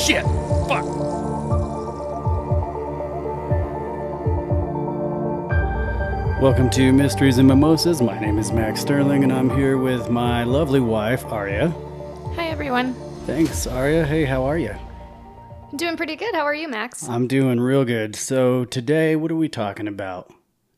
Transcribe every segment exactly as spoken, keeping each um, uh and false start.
shit. Fuck. Welcome to Mysteries and Mimosas. My name is Max Sterling, and I'm here with my lovely wife, Aria. Hi, everyone. Thanks, Aria. Hey, how are you? I'm doing pretty good. How are you, Max? I'm doing real good. So today, what are we talking about?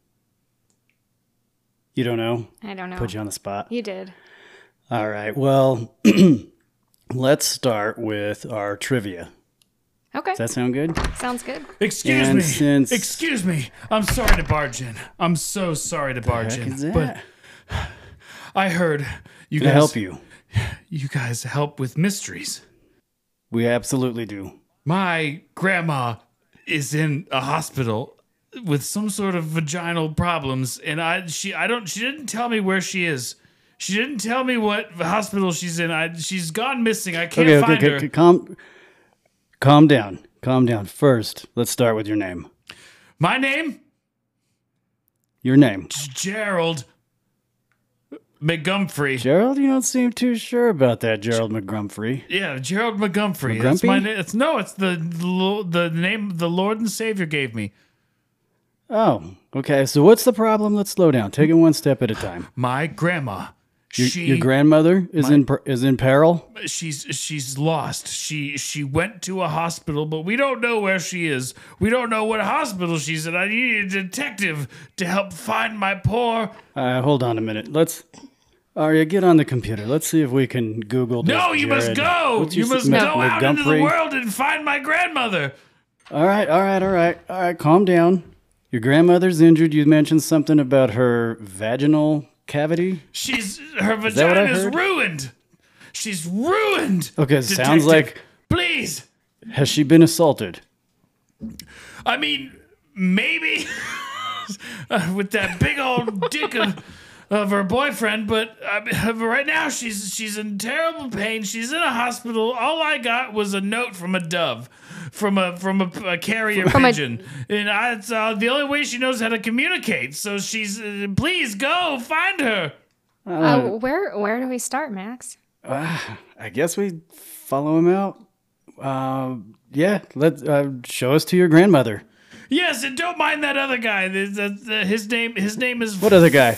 You don't know? I don't know. Put you on the spot. You did. All right. Well, let's start with our trivia. Okay. Does that sound good? Sounds good. Excuse And me. since- Excuse me. I'm sorry to barge in. I'm so sorry to barge Heck in. is that? But I heard you Can I guys help you? You guys help with mysteries. We absolutely do. My grandma is in a hospital with some sort of vaginal problems, and I she I don't she didn't tell me where she is. She didn't tell me what hospital she's in. I she's gone missing. I can't Okay, okay, find okay, her. okay. Calm, calm down. Calm down. First, let's start with your name. My name Your name. Gerald McGumphrey. Gerald, you don't seem too sure about that, Gerald McGrumphrey. Yeah, Gerald McGumphrey. McGrumpy? That's my name. It's no, it's the the the name the Lord and Savior gave me. Oh, okay. So what's the problem? Let's slow down. Take it one step at a time. My grandma. Your, she your grandmother is in per, is in peril. she's she's lost. She she went to a hospital, but we don't know where she is. We don't know what hospital she's in. I need a detective to help find my poor. Uh, hold on a minute. Let's. Arya, get on the computer. Let's see if we can Google this. No, you must Jared. go. What's You your- must Mc- go out into the McGumphrey? world and find my grandmother. All right, all right, all right, all right. Calm down. Your grandmother's injured. You mentioned something about her vaginal cavity. She's her that what I vagina's heard? ruined. She's ruined. Okay, sounds Detective, like. Please. Has she been assaulted? I mean, maybe uh, with that big old dick of, of her boyfriend, but uh, right now she's she's in terrible pain. She's in a hospital. All I got was a note from a dove, from a from a, a carrier From a- pigeon, and I, it's uh, the only way she knows how to communicate. So she's uh, please go find her. Uh, where where do we start, Max? I guess we follow him out. Uh, yeah, let uh, show us to your grandmother. Yes, and don't mind that other guy. The, the, the, his name his name is What other guy?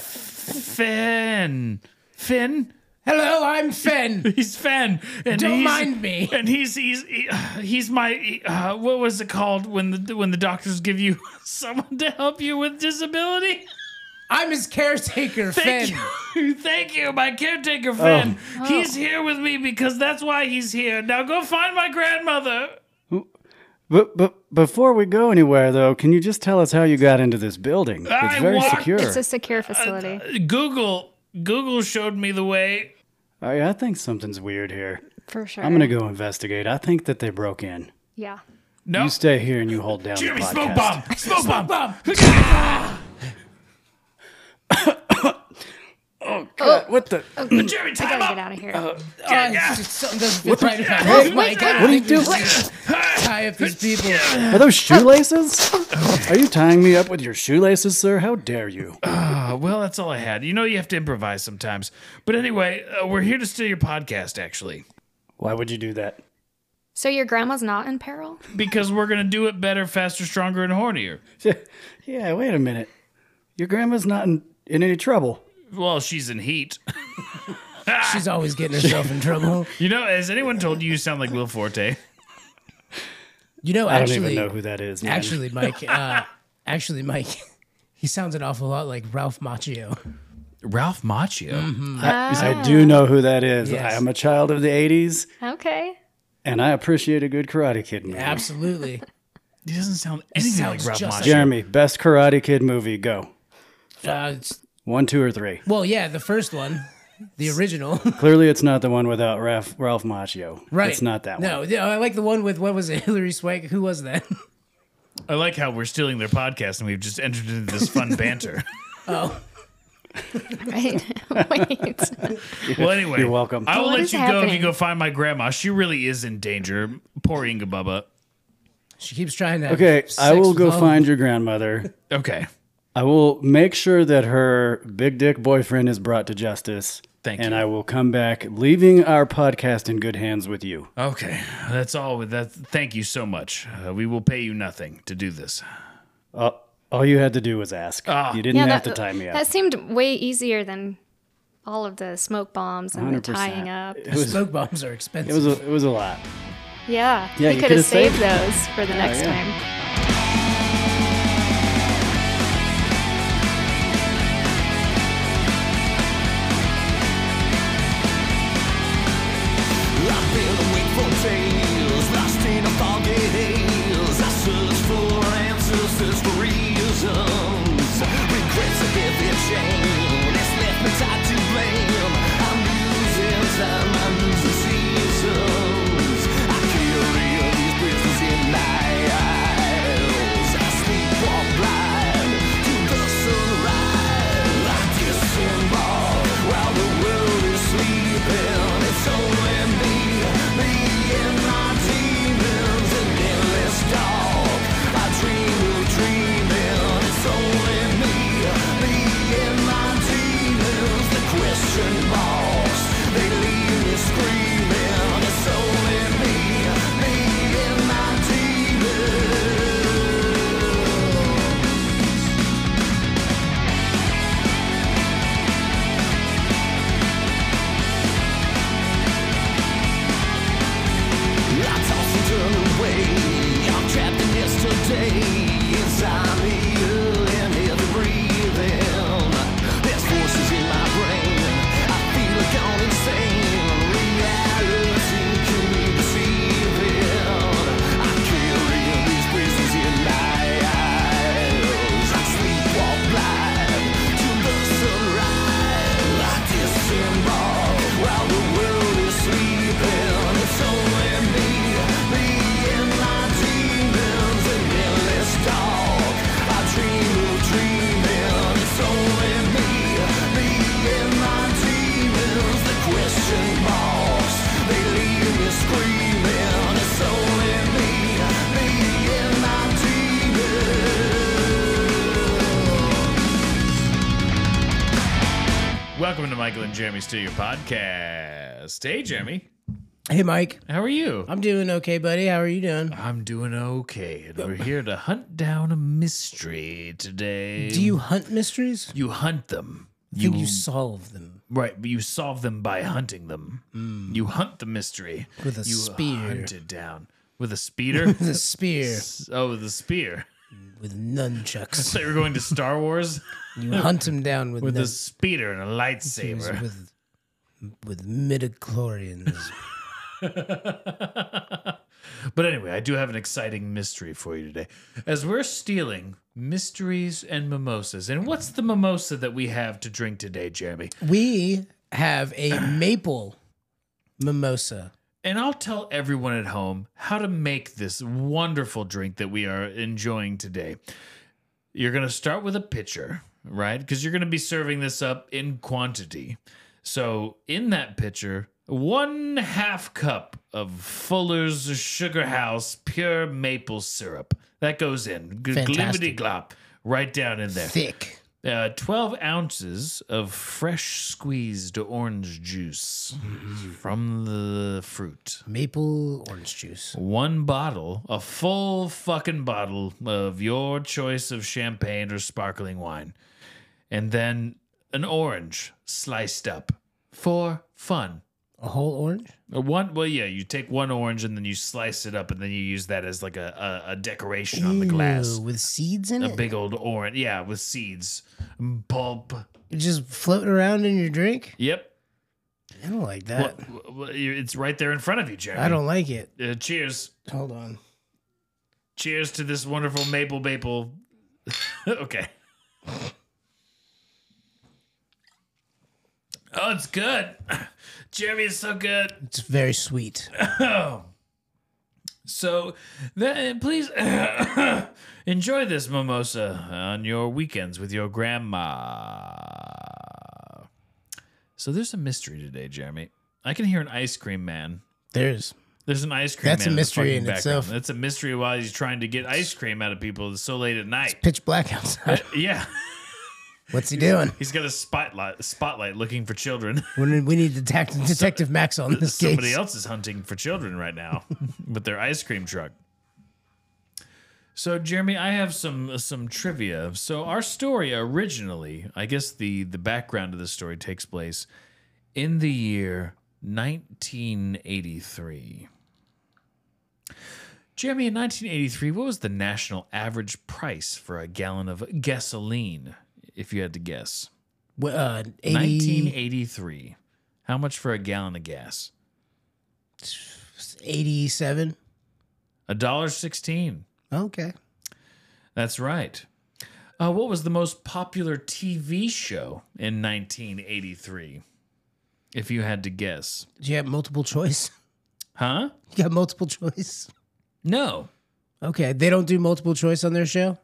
Finn. Finn. Hello, I'm Finn. He's Finn, and Don't he's, mind me. And he's he's he- he's my uh, what was it called when the when the doctors give you someone to help you with disability? I'm his caretaker, Thank Finn. you, thank you, my caretaker Finn. Oh. He's here with me because that's why he's here. Now go find my grandmother. But but before we go anywhere, though, can you just tell us how you got into this building? It's I very walked- secure. It's a secure facility, Google Google showed me the way. Oh, yeah, I think something's weird here. for sure. I'm gonna go investigate. I think that they broke in. Yeah. No, You stay here and you hold down Jimmy, the smoke podcast. bomb, smoke bomb. God, what the? Jimmy, I time gotta up. get out of here. Uh, yeah. it's just something doesn't feel right about Hey, this, Mike. I What don't are you think we doing? should tie up these people. Are those shoelaces? Are you tying me up with your shoelaces, sir? How dare you? Uh, well, that's all I had. You know, you have to improvise sometimes. But anyway, uh, we're here to steal your podcast, actually, Why would you do that? So your grandma's not in peril? because we're gonna do it better, faster, stronger, and hornier. Yeah, wait a minute. Your grandma's not in, in any trouble. Well, she's in heat. She's always getting herself in trouble. You know, has anyone told you you sound like Will Forte? You know, I don't actually, even know who that is, man. actually, Mike, uh, actually, Mike, he sounds an awful lot like Ralph Macchio. Ralph Macchio. I do know who that is. Yes. I am a child of the eighties, Okay. and I appreciate a good Karate Kid movie. Absolutely. He doesn't sound anything sounds like Ralph just Macchio. Jeremy, best Karate Kid movie, go. Uh, it's, One, two, or three. well, yeah, the first one, the original. Clearly, it's not the one without Ralph, Ralph Macchio. Right. It's not that one. No, yeah, I like the one with, what was it, Hillary Swank? Who was that? I like how we're stealing their podcast and we've just entered into this fun banter. Oh, Right. Wait. Well, anyway, You're welcome. I will What let is you go if you happening? go find my grandma. She really is in danger. Poor Inga Bubba. she keeps trying to. have Okay, sex I will with go all- find your grandmother. Okay. I will make sure that her big dick boyfriend is brought to justice. Thank and you. I will come back, leaving our podcast in good hands with you. Okay, that's all. With that, thank you so much. Uh, we will pay you nothing to do this. Uh, all you had to do was ask. Ah. You didn't Yeah, have that, to tie me up. that seemed way easier than all of the smoke bombs and the one hundred percent. tying up. It was, Smoke bombs are it expensive. was, a, it was a lot. Yeah, Yeah, we you could could've have saved saved- those for the next yeah. time. I've been awake for days, lost in a foggy haze. I search for answers, search for reasons. Regrets a heavy chain, it's left me tied to blame. I'm losing time, I'm losing seasons. I carry these prisons in my eyes. I sleepwalk blind to the sunrise. I dissemble while the world is sleeping. It's only me, me and my demons, an endless dark. I dream of dreaming. It's only me, me and my demons. The question marks, they leave me screaming. It's only me, me and my demons. I toss and turn away. I'm trapped in yesterday. Inside me, and heavy breathing. There's forces in my brain. I feel like gone insane. Reality can be deceiving. I carry these prisons in my eyes. I sleepwalk blind to the sunrise. I dissemble while the world is sleeping. It's only me, me and my demons, an endless dark. I dream of dreaming. It's only me, me and my demons. The question marks, they leave me screaming. It's only me, me and my demons. Welcome to Michael and Jeremy Steal Your Podcast. Hey, Jeremy. Hey, Mike. How are you? I'm doing okay, buddy. How are you doing? I'm doing okay, and we're here to hunt down a mystery today. Do you hunt mysteries? You hunt them. I think you solve them. Right, but you solve them by hunting them. You hunt the mystery With a you spear. Hunt it down with a speeder. The spear Oh, with a spear. with nunchucks. So you're going to Star Wars You hunt him down with, with nun- a speeder and a lightsaber. with with midichlorians. But anyway, I do have an exciting mystery for you today. As we're stealing mysteries and mimosas. And what's the mimosa that we have to drink today, Jeremy? We have a maple mimosa. And I'll tell everyone at home how to make this wonderful drink that we are enjoying today. You're going to start with a pitcher, right? Because you're going to be serving this up in quantity. So in that pitcher, one half cup of Fuller's Sugar House pure maple syrup. That goes in. Fantastic. Glibbity glop. Right down in there. Thick. Uh, twelve ounces of fresh squeezed orange juice from the fruit. Maple orange juice. One bottle, a full fucking bottle of your choice of champagne or sparkling wine. And then an orange sliced up for fun. A whole orange? Uh, One, well, yeah, you take one orange and then you slice it up and then you use that as like a, a, a decoration on the glass. Ew, with seeds in A it? big old orange, yeah, with seeds, pulp. It's just floating around in your drink? Yep. I don't like Well, that. well, it's right there in front of you, Jeremy. I don't like it. Uh, cheers. Hold on. Cheers to this wonderful maple maple. Okay. Oh, it's good. Jeremy is so good. It's very sweet. So, then, please enjoy this mimosa on your weekends with your grandma. So, there's a mystery today, Jeremy. I can hear an ice cream man. There's There's an ice cream That's man a in the mystery fucking in background. itself. That's a mystery while he's trying to get ice cream out of people so late at night. pitch black outside. Yeah. What's he doing? He's got a spotlight, spotlight looking for children. We we need Detective, Detective Max on this case. Somebody else is hunting for children right now with their ice cream truck. So, Jeremy, I have some some trivia. So, our story originally, I guess the the background of the story takes place in the year nineteen eighty-three. Jeremy, in nineteen eighty-three, what was the national average price for a gallon of gasoline, if you had to guess? Well, Uh, eighty, nineteen eighty-three. How much for a gallon of gas? eighty-seven. A dollar sixteen. Okay. That's right. Uh, what was the most popular T V show in nineteen eighty-three? If you had to guess. Do you have multiple choice? Huh? You got multiple choice? No. Okay. They don't do multiple choice on their show?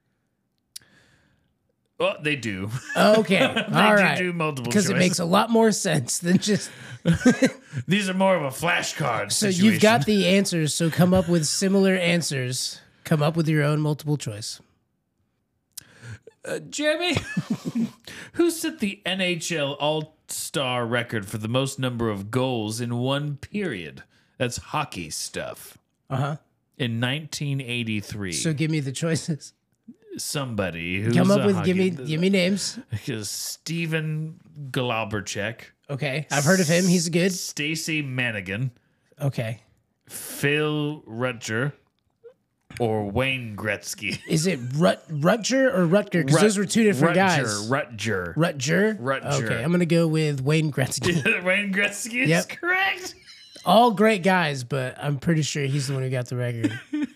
Well, they do. Okay. They All do right. do multiple Because it choice. makes a lot more sense than just. These are more of a flashcard So situation. you've got the answers. So come up with similar answers. Come up with your own multiple choice. Uh, Jeremy, who set the N H L All-Star record for the most number of goals in one period? That's hockey stuff. Uh huh. In nineteen eighty-three. So give me the choices. Somebody who's Come up a with. hockey, Give me. Give me names. Steven Glaberchek, Okay. I've heard of him. He's good. Stacy Manigan, Okay. Phil Rutger, or Wayne Gretzky. Is it Rut Rutger or Rutger? Because those were two different Rutger, guys. Rutger. Rutger. Rutger. Okay. I'm gonna go with Wayne Gretzky. Wayne Gretzky is Yep. correct. All great guys, but I'm pretty sure he's the one who got the record.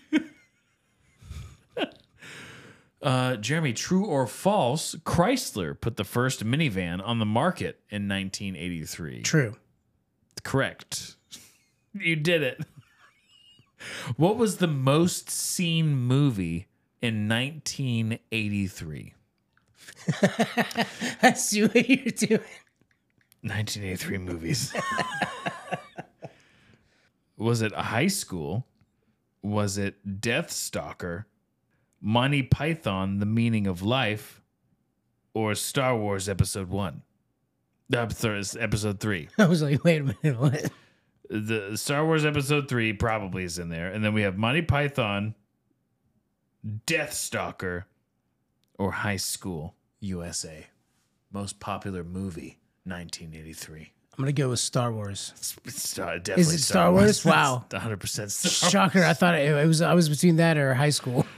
Uh, Jeremy, true or false? Chrysler put the first minivan on the market in nineteen eighty-three. True. Correct. You did it. What was the most seen movie in nineteen eighty-three? I see what you're doing. nineteen eighty-three movies. Was it High School? Was it Death Stalker? Monty Python, The Meaning of Life? Or Star Wars Episode One? Uh, sorry, it's Episode Three. I was like, wait a minute, what? The Star Wars Episode Three probably is in there, and then we have Monty Python, Death Stalker, or High School U S A. Most popular movie, nineteen eighty-three. I'm gonna go with Star Wars. It's, it's Star, definitely Is it Star Wars? Wow. one hundred percent Star Shocker! I thought it, it was. I was between that or high school.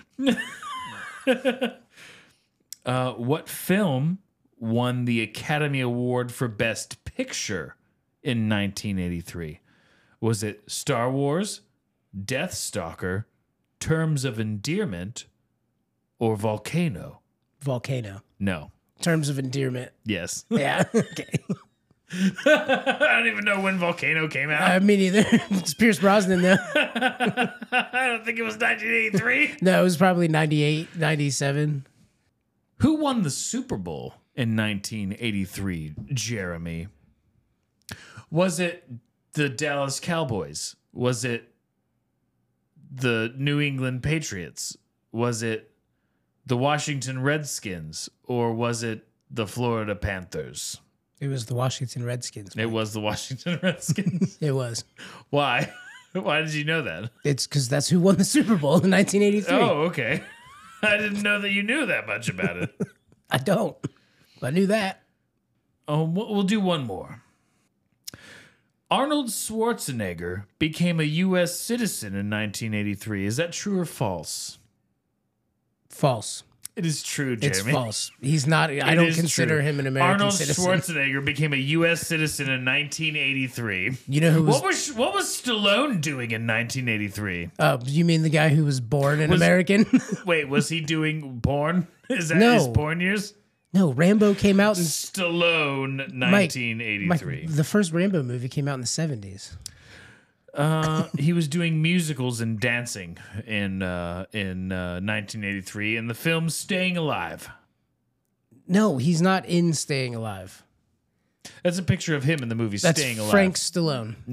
Uh, what film won the Academy Award for Best Picture in nineteen eighty-three? Was it Star Wars, Death Stalker, Terms of Endearment, or Volcano? Volcano. No. Terms of endearment. Yes. Yeah. Okay. I don't even know when Volcano came out. Uh, me neither. It's Pierce Brosnan though. I don't think it was nineteen eighty-three. No, it was probably ninety-eight, ninety-seven. Who won the Super Bowl in nineteen eighty-three, Jeremy? Was it the Dallas Cowboys? Was it the New England Patriots? Was it the Washington Redskins? Or was it the Florida Panthers? It was the Washington Redskins. It was the Washington Redskins. It was. Why? Why did you know that? It's because that's who won the Super Bowl in nineteen eighty-three. Oh, okay. I didn't know that you knew that much about it. I don't. I knew that. Oh, we'll we'll do one more. Arnold Schwarzenegger became a U S citizen in nineteen eighty-three. Is that true or false? False. It is true, Jeremy. It's false. He's not. I It don't is consider true. him an American Arnold citizen. Schwarzenegger became a U S citizen in nineteen eighty-three. You know who was? What was what was Stallone doing in nineteen eighty-three? Uh, you mean the guy who was born an Was- American? Wait, was he doing porn? Is that No. his porn years? No, Rambo came out in Stallone, Mike, nineteen Mike, eighty-three. the first Rambo movie came out in the seventies. Uh, he was doing musicals and dancing in uh, in uh, nineteen eighty-three in the film Staying Alive. No, he's not in Staying Alive. That's a picture of him in the movie That's Staying Alive. Frank Stallone. Nope.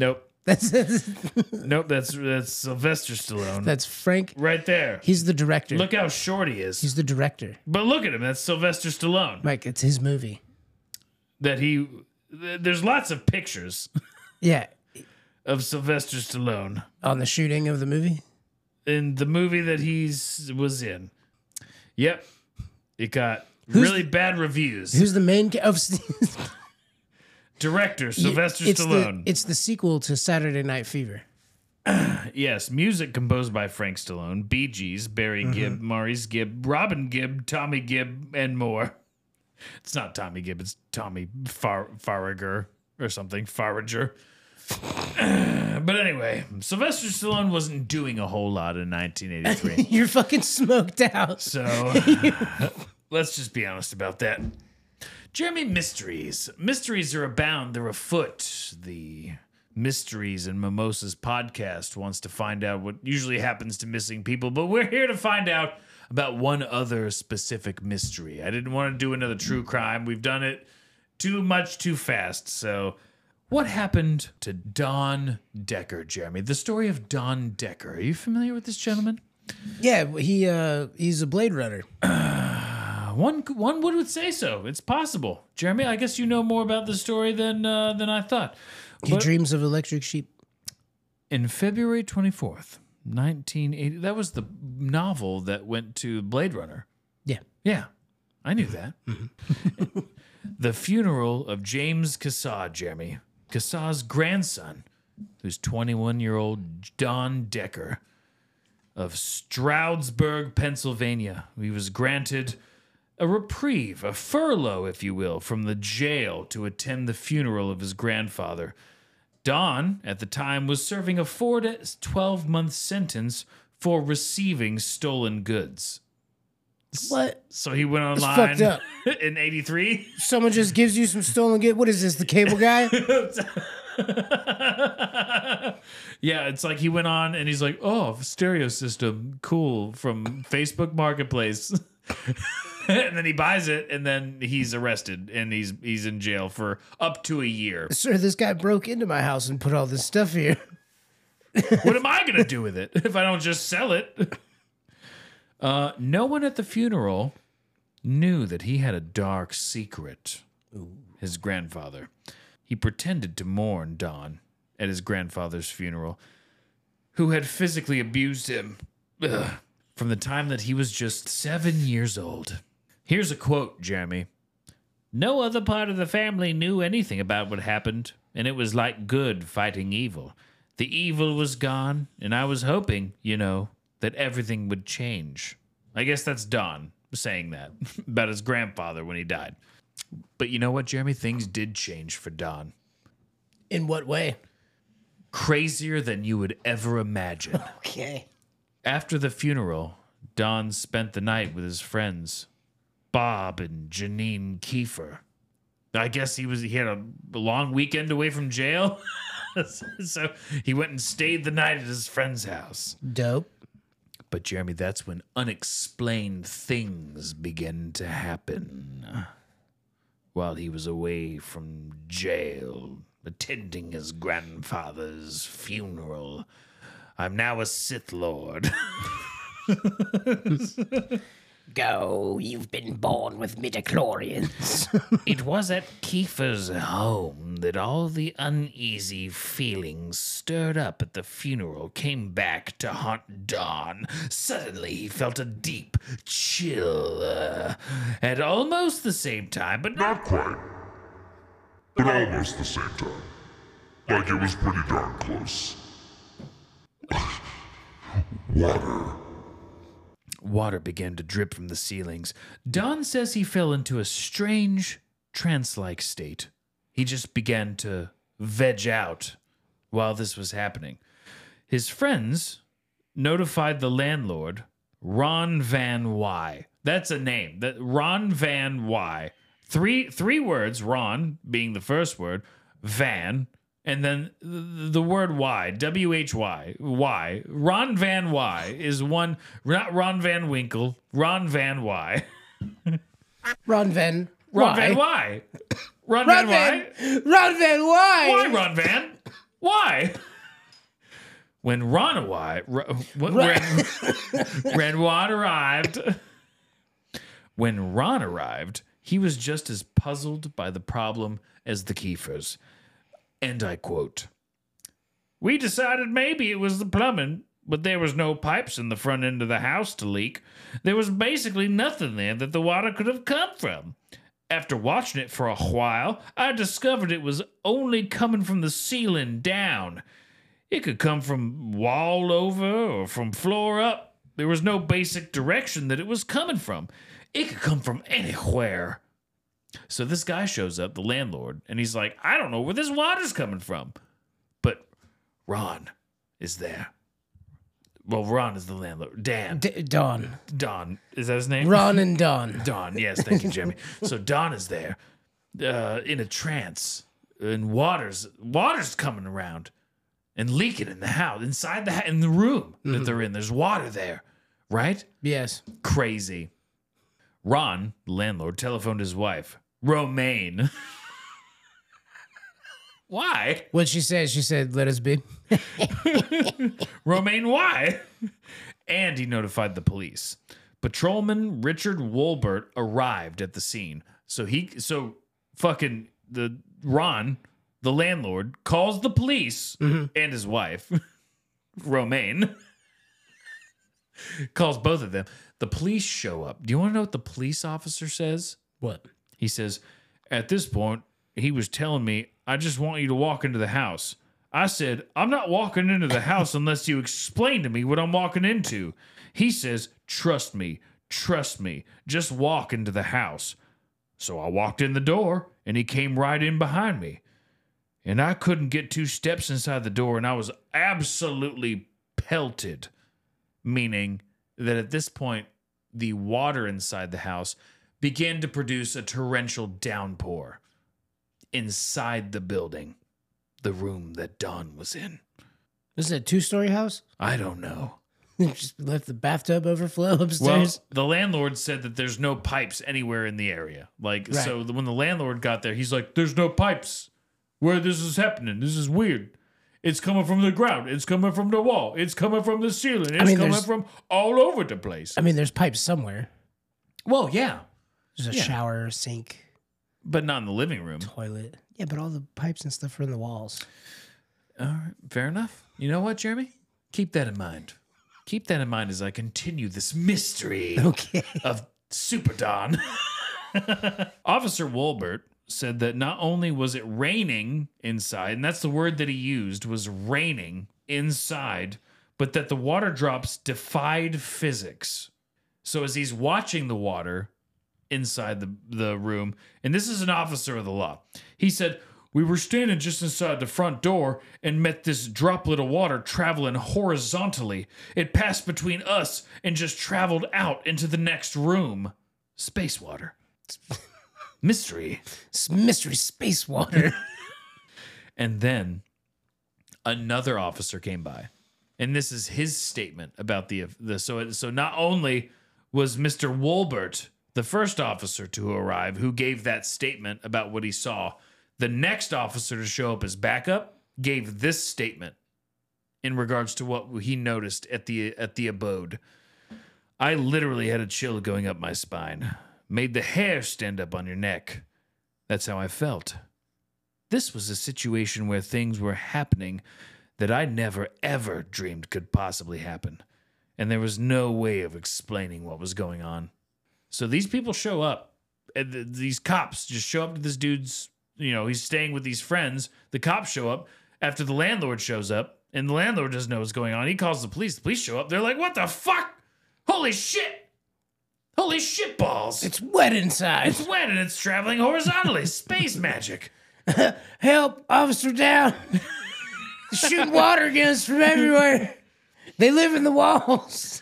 That's Nope, that's that's Sylvester Stallone. that's Frank. right there. He's the director. Look how short he is. He's the director. But look at him. That's Sylvester Stallone. Mike, it's his movie. That he. th- There's lots of pictures Yeah. of Sylvester Stallone On the shooting of the movie. in the movie that he's was in. Yep, it got really bad reviews. Who's the main ca- of Director Sylvester it's Stallone. The, it's the sequel to Saturday Night Fever. Yes, music composed by Frank Stallone, Bee Gees, Barry Mm-hmm. Gibb, Maurice Gibb, Robin Gibb, Tommy Gibb, and more. It's not Tommy Gibb, it's Tommy Far- Farrager or something, Farrager. But anyway, Sylvester Stallone wasn't doing a whole lot in nineteen eighty-three. You're fucking smoked out. So let's just be honest about that. Jeremy, mysteries. Mysteries are abound. They're afoot. The Mysteries and Mimosas podcast wants to find out what usually happens to missing people, but we're here to find out about one other specific mystery. I didn't want to do another true crime. We've done it too much too fast. So what happened to Don Decker, Jeremy? The story of Don Decker. Are you familiar with this gentleman? Yeah, he uh he's a Blade Runner. One one would say so. It's possible, Jeremy. I guess you know more about the story than uh, than I thought. He But dreams of electric sheep. in February twenty-fourth, nineteen eighty, that was the novel that went to Blade Runner. Yeah. Yeah, I knew that. The funeral of James Cassaw, Jeremy, Cassaw's grandson, who's twenty-one-year-old Don Decker of Stroudsburg, Pennsylvania. He was granted a reprieve, a furlough, if you will, from the jail to attend the funeral of his grandfather. Don, at the time, was serving a four to twelve-month sentence for receiving stolen goods. What? So he went fucked online up. in eighty-three. Someone just gives you some stolen get. What is this? The cable guy? Yeah, it's like he went on and he's like, oh, stereo system, cool, from Facebook Marketplace. And then he buys it and then he's arrested and he's he's in jail for up to a year. Sir, this guy broke into my house and put all this stuff here. What am I going to do with it if I don't just sell it? Uh, no one at the funeral knew that he had a dark secret. His grandfather. He pretended to mourn Don at his grandfather's funeral, who had physically abused him ugh, from the time that he was just seven years old. Here's a quote, Jeremy. No other part of the family knew anything about what happened, and it was like good fighting evil. The evil was gone, and I was hoping, you know, that everything would change. I guess that's Don saying that about his grandfather when he died. But you know what, Jeremy? Things did change for Don. In what way? Crazier than you would ever imagine. Okay. After the funeral, Don spent the night with his friends, Bob and Janine Kiefer. I guess he was he had a long weekend away from jail. So he went and stayed the night at his friend's house. Dope. But Jeremy, that's when unexplained things began to happen. While he was away from jail, attending his grandfather's funeral. I'm now a Sith Lord. Go, you've been born with midichlorians. It was at Kiefer's home that all the uneasy feelings stirred up at the funeral came back to haunt Don. Suddenly he felt a deep chill uh, at almost the same time, but not Not quite, but almost the same time. Like it was pretty darn close. Water. Water began to drip from the ceilings. Don says he fell into a strange, trance-like state. He just began to veg out while this was happening. His friends notified the landlord, Ron Van Y. That's a name. That Ron Van Y. Three three words, Ron being the first word, Van, and then the word Y, W H Y, Y. Ron Van Y is one, not Ron Van Winkle, Ron Van Y. Ron Van. Ron Why? Van Y. Ron, Ron Van Y. Van. Ron Van. Why? Why, Ron Van? Why? When Ron arrived, when, when Ron arrived, when Ron arrived, he was just as puzzled by the problem as the Kiefers. And I quote, "We decided maybe it was the plumbing, but there was no pipes in the front end of the house to leak. There was basically nothing there that the water could have come from. After watching it for a while, I discovered it was only coming from the ceiling down. It could come from wall over or from floor up. There was no basic direction that it was coming from. It could come from anywhere." So this guy shows up, the landlord, and he's like, "I don't know where this water's coming from." But Ron is there. Well, Ron is the landlord. Dan. D- Don. Don. Is that his name? Ron and Don. Don. Yes, thank you, Jimmy. So Don is there uh, in a trance, and water's, water's coming around and leaking in the house, inside the ha- in the room mm-hmm. that they're in. There's water there, right? Yes. Crazy. Ron, the landlord, telephoned his wife, Romaine. Why? What'd she say? She said, "Let us be." Romaine, why? And he notified the police. Patrolman Richard Wolbert arrived at the scene. So he, so fucking the Ron, the landlord, calls the police mm-hmm. and his wife, Romaine, calls both of them. The police show up. Do you want to know what the police officer says? What? He says, "At this point, he was telling me, I just want you to walk into the house. I said, I'm not walking into the house unless you explain to me what I'm walking into. He says, trust me, trust me, just walk into the house. So I walked in the door, and he came right in behind me. And I couldn't get two steps inside the door, and I was absolutely pelted." Meaning that at this point, the water inside the house began to produce a torrential downpour inside the building, the room that Don was in. This is a two-story house? I don't know. Just let the bathtub overflow Well, upstairs? the landlord said that there's no pipes anywhere in the area. Like, Right. so when the landlord got there, he's like, "There's no pipes where this is happening. This is weird. It's coming from the ground. It's coming from the wall. It's coming from the ceiling. It's mean, coming there's- from all over the place." I mean, there's pipes somewhere. Well, yeah, There's a Yeah. shower, sink, but not in the living room. toilet. Yeah, but all the pipes and stuff are in the walls. All right, fair enough. You know what, Jeremy? Keep that in mind. Keep that in mind as I continue this mystery Okay. of Super Don. Officer Wolbert said that not only was it raining inside, and that's the word that he used, was raining inside, but that the water drops defied physics. So as he's watching the water inside the, the room, and this is an officer of the law, he said, "We were standing just inside the front door and met this droplet of water traveling horizontally. It passed between us and just traveled out into the next room. Space water. Mystery." It's mystery space water. And then another officer came by, and this is his statement about the the so so not only was Mister Wolbert the first officer to arrive who gave that statement about what he saw, the next officer to show up as backup gave this statement in regards to what he noticed at the at the abode. "I literally had a chill going up my spine, made the hair stand up on your neck. That's how I felt. This was a situation where things were happening that I never ever dreamed could possibly happen, and there was no way of explaining what was going on." So these people show up, and th- these cops just show up to this dude's, you know, he's staying with these friends. The cops show up after the landlord shows up, and the landlord doesn't know what's going on. He calls the police. The police show up. They're like, "What the fuck? Holy shit! Holy shit balls! It's wet inside. It's wet and it's traveling horizontally. Space magic." Help, officer down. Shooting water guns from everywhere. They live in the walls.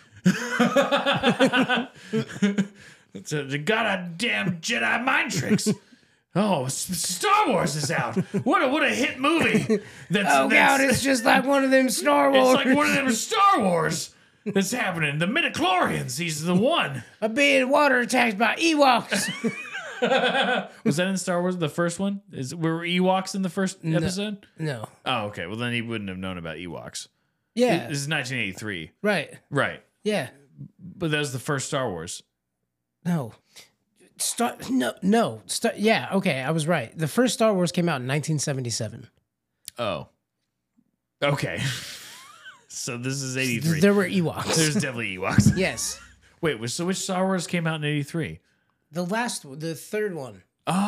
It's a, they got a damn Jedi mind tricks. Oh, S- Star Wars is out. What a what a hit movie. That's, Oh, that's, God, it's just like one of them Star Wars. it's like one of them Star Wars that's happening. The midichlorians, he's the one. I'm being water attacked by Ewoks. Was that in Star Wars, the first one? Is Were Ewoks in the first episode? No. Oh, okay. Well, then he wouldn't have known about Ewoks. Yeah. This is nineteen eighty-three. Right. Right. Yeah. But that was the first Star Wars. No. Star no no. Star yeah, okay, I was right. The first Star Wars came out in nineteen seventy-seven. Oh. Okay. So this is eighty-three. There were Ewoks. There's definitely Ewoks. Yes. Wait, which- so which Star Wars came out in eighty-three? The last the third one.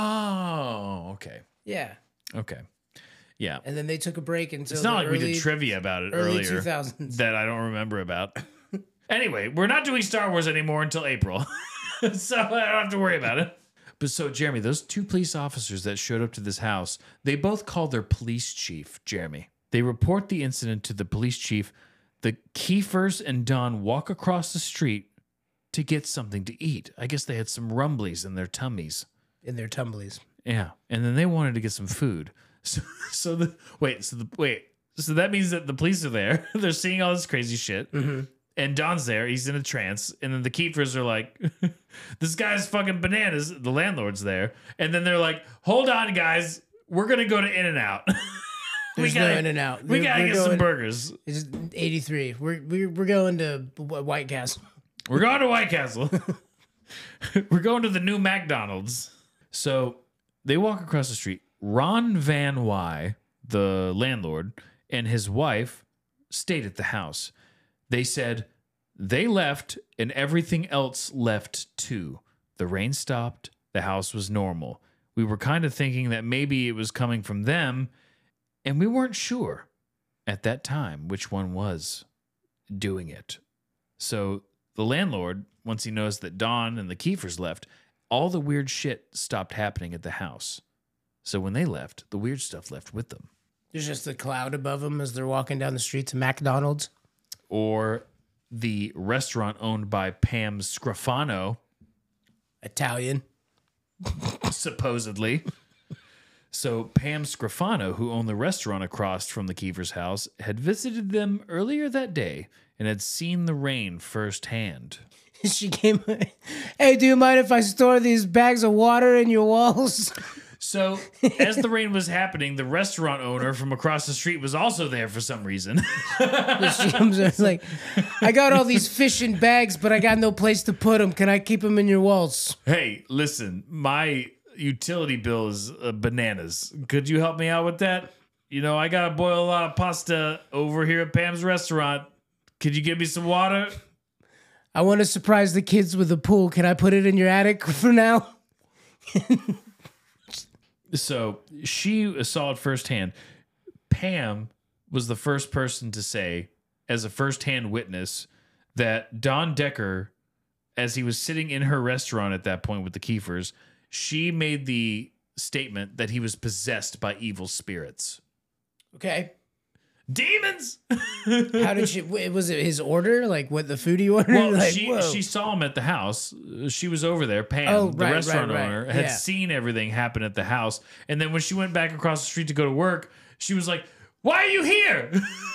Oh, okay. Yeah. Okay. Yeah. And then they took a break until It's not the like early, we did trivia about it early earlier two thousands. that I don't remember about. Anyway, we're not doing Star Wars anymore until April. So I don't have to worry about it. But so, Jeremy, those two police officers that showed up to this house, they both called their police chief, Jeremy. They report the incident to the police chief. The Kiefers and Don walk across the street to get something to eat. I guess they had some rumblies in their tummies. In their tumblies. Yeah, and then they wanted to get some food. So, so the wait, so the wait, so that means that the police are there. They're seeing all this crazy shit, and Don's there. He's in a trance, and then the Kiefers are like, "This guy's fucking bananas." The landlord's there, and then they're like, "Hold on, guys, we're gonna go to In-N-Out. There's no In-N-Out. We We're- gotta we're get some going- burgers. It's eighty-three. We're we're we're going to Wh- White Castle. We're going to White Castle. We're going to the new McDonald's." So they walk across the street. Ron Van Wy, the landlord, and his wife stayed at the house. They said they left and everything else left too. The rain stopped. The house was normal. We were kind of thinking that maybe it was coming from them, and we weren't sure at that time which one was doing it. So the landlord, once he knows that Don and the Kiefers left, all the weird shit stopped happening at the house. So when they left, the weird stuff left with them. There's just a cloud above them as they're walking down the street to McDonald's. Or the restaurant owned by Pam Scrofano, Italian. supposedly. So Pam Scrofano, who owned the restaurant across from the Kiefers' house, had visited them earlier that day and had seen the rain firsthand. She came. Hey, do you mind if I store these bags of water in your walls? So, as the rain was happening, the restaurant owner from across the street was also there for some reason. She comes in like, I got all these fish in bags, but I got no place to put them. Can I keep them in your walls? Hey, listen, my utility bill is uh, bananas. Could you help me out with that? You know, I gotta boil a lot of pasta over here at Pam's restaurant. Could you give me some water? I want to surprise the kids with a pool. Can I put it in your attic for now? So she saw it firsthand. Pam was the first person to say, as a firsthand witness, that Don Decker, as he was sitting in her restaurant at that point with the Kiefers, she made the statement that he was possessed by evil spirits. Okay. Demons! How did she? w- Was it his order? Like what the food he ordered? Well, like, she whoa. she saw him at the house. She was over there. Pam, Oh, the right, restaurant right, right. owner, had Yeah. seen everything happen at the house. And then when she went back across the street to go to work, she was like, "Why are you here?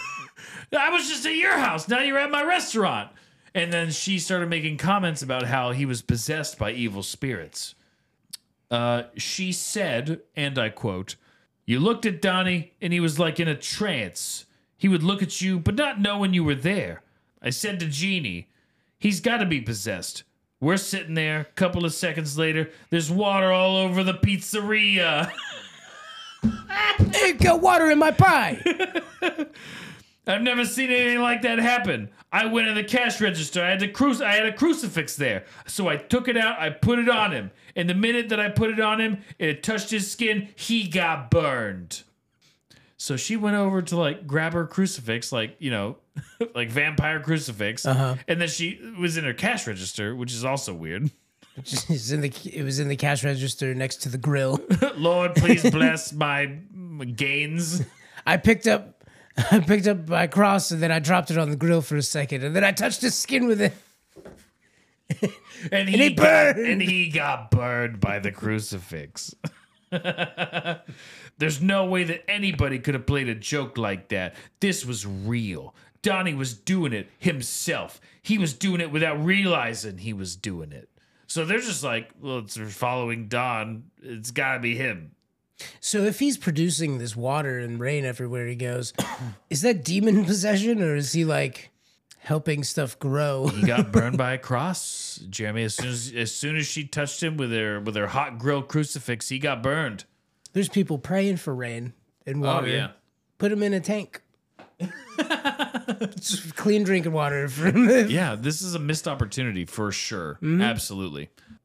I was just at your house. Now you're at my restaurant." And then she started making comments about how he was possessed by evil spirits. Uh, she said, and I quote, "You looked at Donnie and he was like in a trance. He would look at you, but not knowing you were there. I said to Jeannie, he's got to be possessed. We're sitting there. A couple of seconds later, there's water all over the pizzeria." Hey, got water in my pie. I've never seen anything like that happen. I went in the cash register. I had, to cru- I had a crucifix there. So I took it out. I put it on him. And the minute that I put it on him, it touched his skin. He got burned. So she went over to like grab her crucifix, like, you know, like vampire crucifix. Uh-huh. And then she was in her cash register, which is also weird. It's in the, it was in the cash register next to the grill. Lord, please bless my gains. I picked up, I picked up my cross and then I dropped it on the grill for a second and then I touched his skin with it. And he, he got, burned. and he got burned by the crucifix. There's no way that anybody could have played a joke like that. This was real. Donnie was doing it himself. He was doing it without realizing he was doing it. So they're just like, well, it's following Don. It's got to be him. So if he's producing this water and rain everywhere he goes, is that demon possession or is he like helping stuff grow? He got burned by a cross, Jeremy. As soon as as soon as she touched him with her with her hot grill crucifix, he got burned. There's people praying for rain and water. Oh yeah. Put them in a tank. Just clean drinking water from the Yeah, this is a missed opportunity for sure. Absolutely.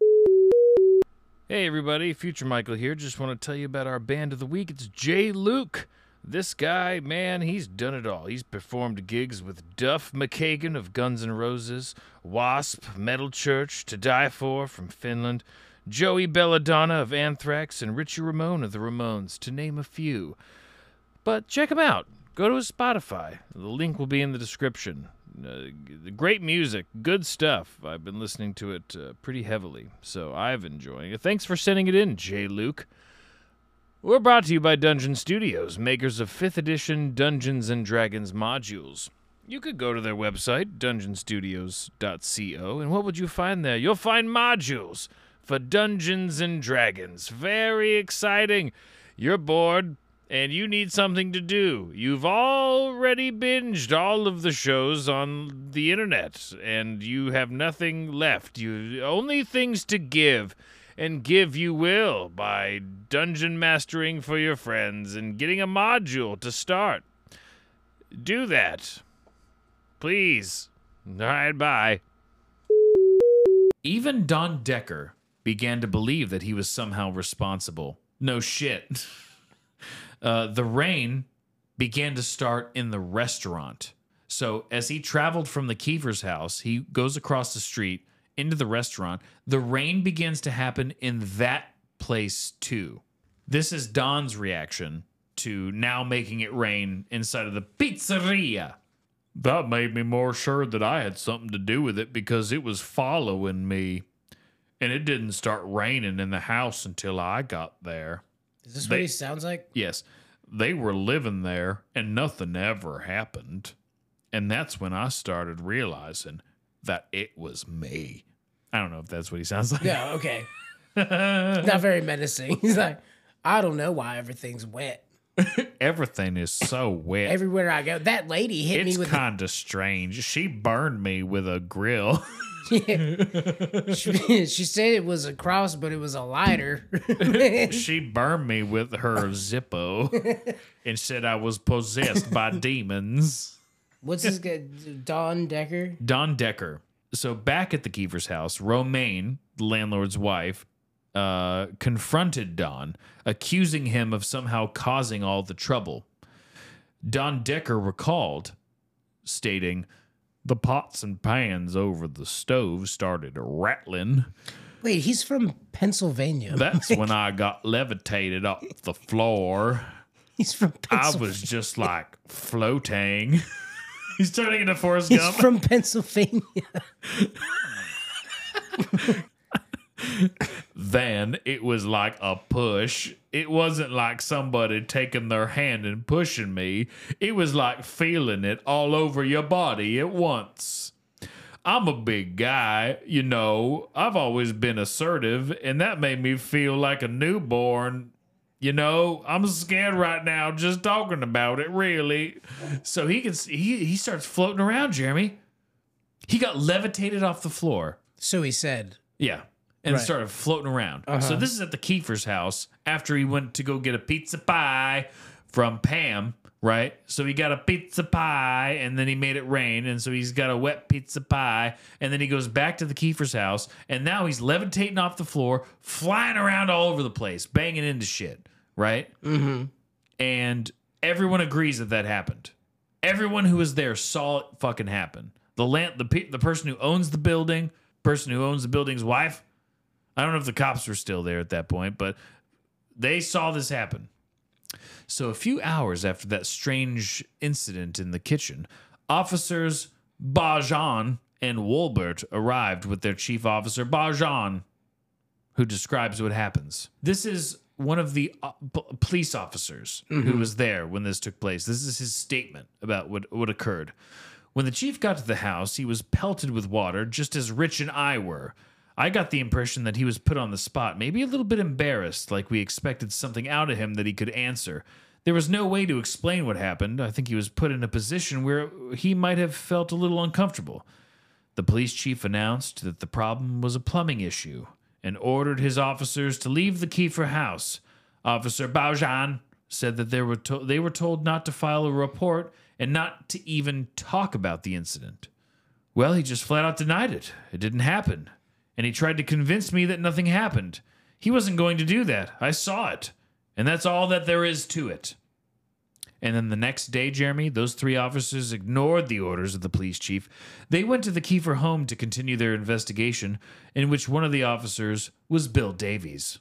Hey everybody, Future Michael here. Just want to tell you about our band of the week. It's Jay Luke. This guy, man, he's done it all. He's performed gigs with Duff McKagan of Guns N' Roses, Wasp, Metal Church, To Die For from Finland, Joey Belladonna of Anthrax, and Richie Ramone of the Ramones, to name a few. But check him out. Go to his Spotify. The link will be in the description. Uh, great music, good stuff. I've been listening to it uh, pretty heavily, so I've enjoying it. Thanks for sending it in, Jay Luke. We're brought to you by Dungeon Studios, makers of fifth edition Dungeons and Dragons modules. You could go to their website, dungeon studios dot co, and what would you find there? You'll find modules for Dungeons and Dragons. Very exciting. You're bored and you need something to do. You've already binged all of the shows on the internet, and you have nothing left. You only things to give, and give you will by dungeon mastering for your friends and getting a module to start. Do that. Please. All right, bye. Even Don Decker began to believe that he was somehow responsible. No shit. Uh, the rain began to start in the restaurant. So as he traveled from the Kiefer's house, he goes across the street into the restaurant. The rain begins to happen in that place too. This is Don's reaction to now making it rain inside of the pizzeria. That made me more sure that I had something to do with it because it was following me. And it didn't start raining in the house until I got there. Is this They- what he sounds like? Yes, they were living there and nothing ever happened. And that's when I started realizing that it was me. I don't know if that's what he sounds like. Yeah, okay. Not very menacing. He's like, I don't know why everything's wet. Everything is so wet. Everywhere I go. That lady hit it's me with kind of strange. She burned me with a grill. she, she said it was a cross, but it was a lighter. She burned me with her Zippo and said I was possessed by demons. What's his guy? Don Decker? Don Decker. So back at the Kiefer's house, Romaine, the landlord's wife, uh, confronted Don, accusing him of somehow causing all the trouble. Don Decker recalled, stating, "The pots and pans over the stove started rattling. Wait, he's from Pennsylvania. That's when I got levitated off the floor. He's from I Pennsylvania. was just like floating." He's turning into Forrest He's Gump. from Pennsylvania. Then it was like a push. It wasn't like somebody taking their hand and pushing me. It was like feeling it all over your body at once. I'm a big guy, you know. I've always been assertive, and that made me feel like a newborn. You know, I'm scared right now just talking about it, really. So he gets he he starts floating around, Jeremy. He got levitated off the floor. So he said. Yeah. And Right. started floating around. So this is at the Kiefer's house after he went to go get a pizza pie from Pam, right? So he got a pizza pie and then he made it rain. And so he's got a wet pizza pie. And then he goes back to the Kiefer's house. And now he's levitating off the floor, flying around all over the place, banging into shit, right? Mm-hmm. And everyone agrees that that happened. Everyone who was there saw it fucking happen. The land, the pe- the person who owns the building, person who owns the building's wife. I don't know if the cops were still there at that point, but they saw this happen. So a few hours after that strange incident in the kitchen, officers Bajan and Wolbert arrived with their chief officer, Bajan, who describes what happens. This is one of the uh, p- police officers who was there when this took place. This is his statement about what, what occurred. When the chief got to the house, he was pelted with water, just as Rich and I were. I got the impression that he was put on the spot, maybe a little bit embarrassed, like we expected something out of him that he could answer. There was no way to explain what happened. I think he was put in a position where he might have felt a little uncomfortable. The police chief announced that the problem was a plumbing issue and ordered his officers to leave the Kiefer house. Officer Baujan said that they were, to- they were told not to file a report and not to even talk about the incident. Well, he just flat out denied it. It didn't happen. And he tried to convince me that nothing happened. He wasn't going to do that. I saw it. And that's all that there is to it. And then the next day, Jeremy, those three officers ignored the orders of the police chief. They went to the Kiefer home to continue their investigation, in which one of the officers was Bill Davies.